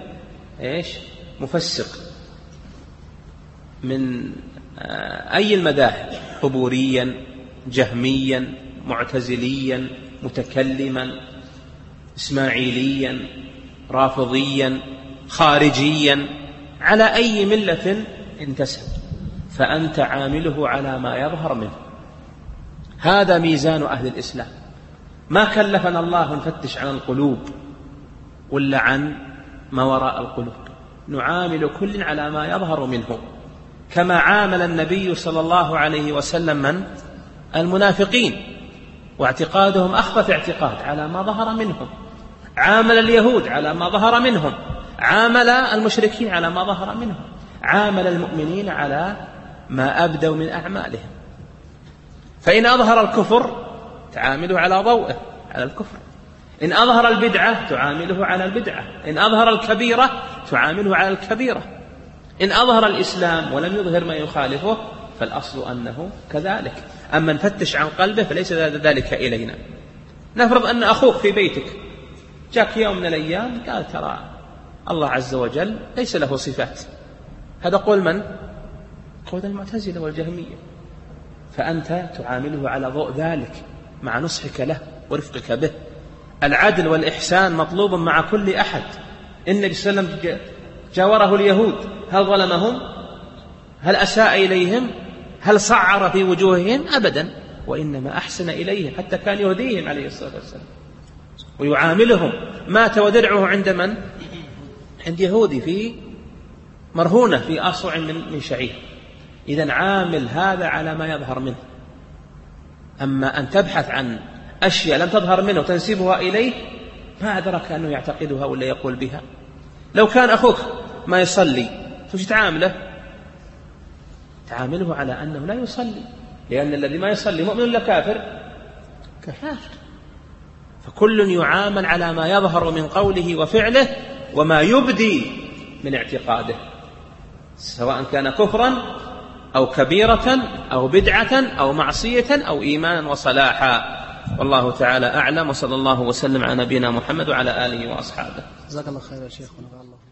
مفسق من أي المذاهب، قبوريا، جهميا، معتزليا، متكلما، إسماعيليا، رافضيا، خارجيا، على أي ملة انتسب، فأنت عامله على ما يظهر منه. هذا ميزان أهل الإسلام. ما كلفنا الله نفتش عن القلوب ولا عن ما وراء القلوب، نعامل كل على ما يظهر منه، كما عامل النبي صلى الله عليه وسلم من؟ المنافقين، واعتقادهم أخبث اعتقاد على ما ظهر منهم. عامل اليهود على ما ظهر منهم، عامل المشركين على ما ظهر منهم، عامل المؤمنين على ما أبدوا من أعمالهم. فإن أظهر الكفر تعامله على ضوءه، على الكفر. إن أظهر البدعة تعامله على البدعة. إن أظهر الكبيرة تعامله على الكبيرة. إن أظهر الإسلام ولم يظهر ما يخالفه فالأصل أنه كذلك. أما نفتش عن قلبه فليس ذلك إلينا. نفرض أن أخوك في بيتك جاك يوم من الأيام قال: ترى الله عز وجل ليس له صفات. هذا قول من؟ قول المعتزلة والجهمية. فأنت تعامله على ضوء ذلك مع نصحك له ورفقك به. العدل والإحسان مطلوب مع كل أحد. النبي صلى الله عليه وسلم جاوره اليهود، هل ظلمهم؟ هل أساء إليهم؟ هل صعر في وجوههم؟ أبدا، وإنما أحسن إليهم، حتى كان يهديهم عليه الصلاة والسلام ويعاملهم. مات ودرعه عند من؟ عند يهودي في مرهونة في أصع من شعير. إذن عامل هذا على ما يظهر منه. أما أن تبحث عن أشياء لم تظهر منه وتنسبها إليه، ما أدرك أنه يعتقدها ولا يقول بها. لو كان أخوك ما يصلي فش تعامله؟ تعامله على أنه لا يصلي، لأن الذي ما يصلي مؤمن ولا كافر؟ كافر. فكل يعامل على ما يظهر من قوله وفعله وما يبدي من اعتقاده، سواء كان كفرا أو كبيرة أو بدعة أو معصية أو إيمانا وصلاحا. والله تعالى أعلم، وصلى الله وسلم على نبينا محمد وعلى آله وأصحابه. جزاك الله خير يا شيخ.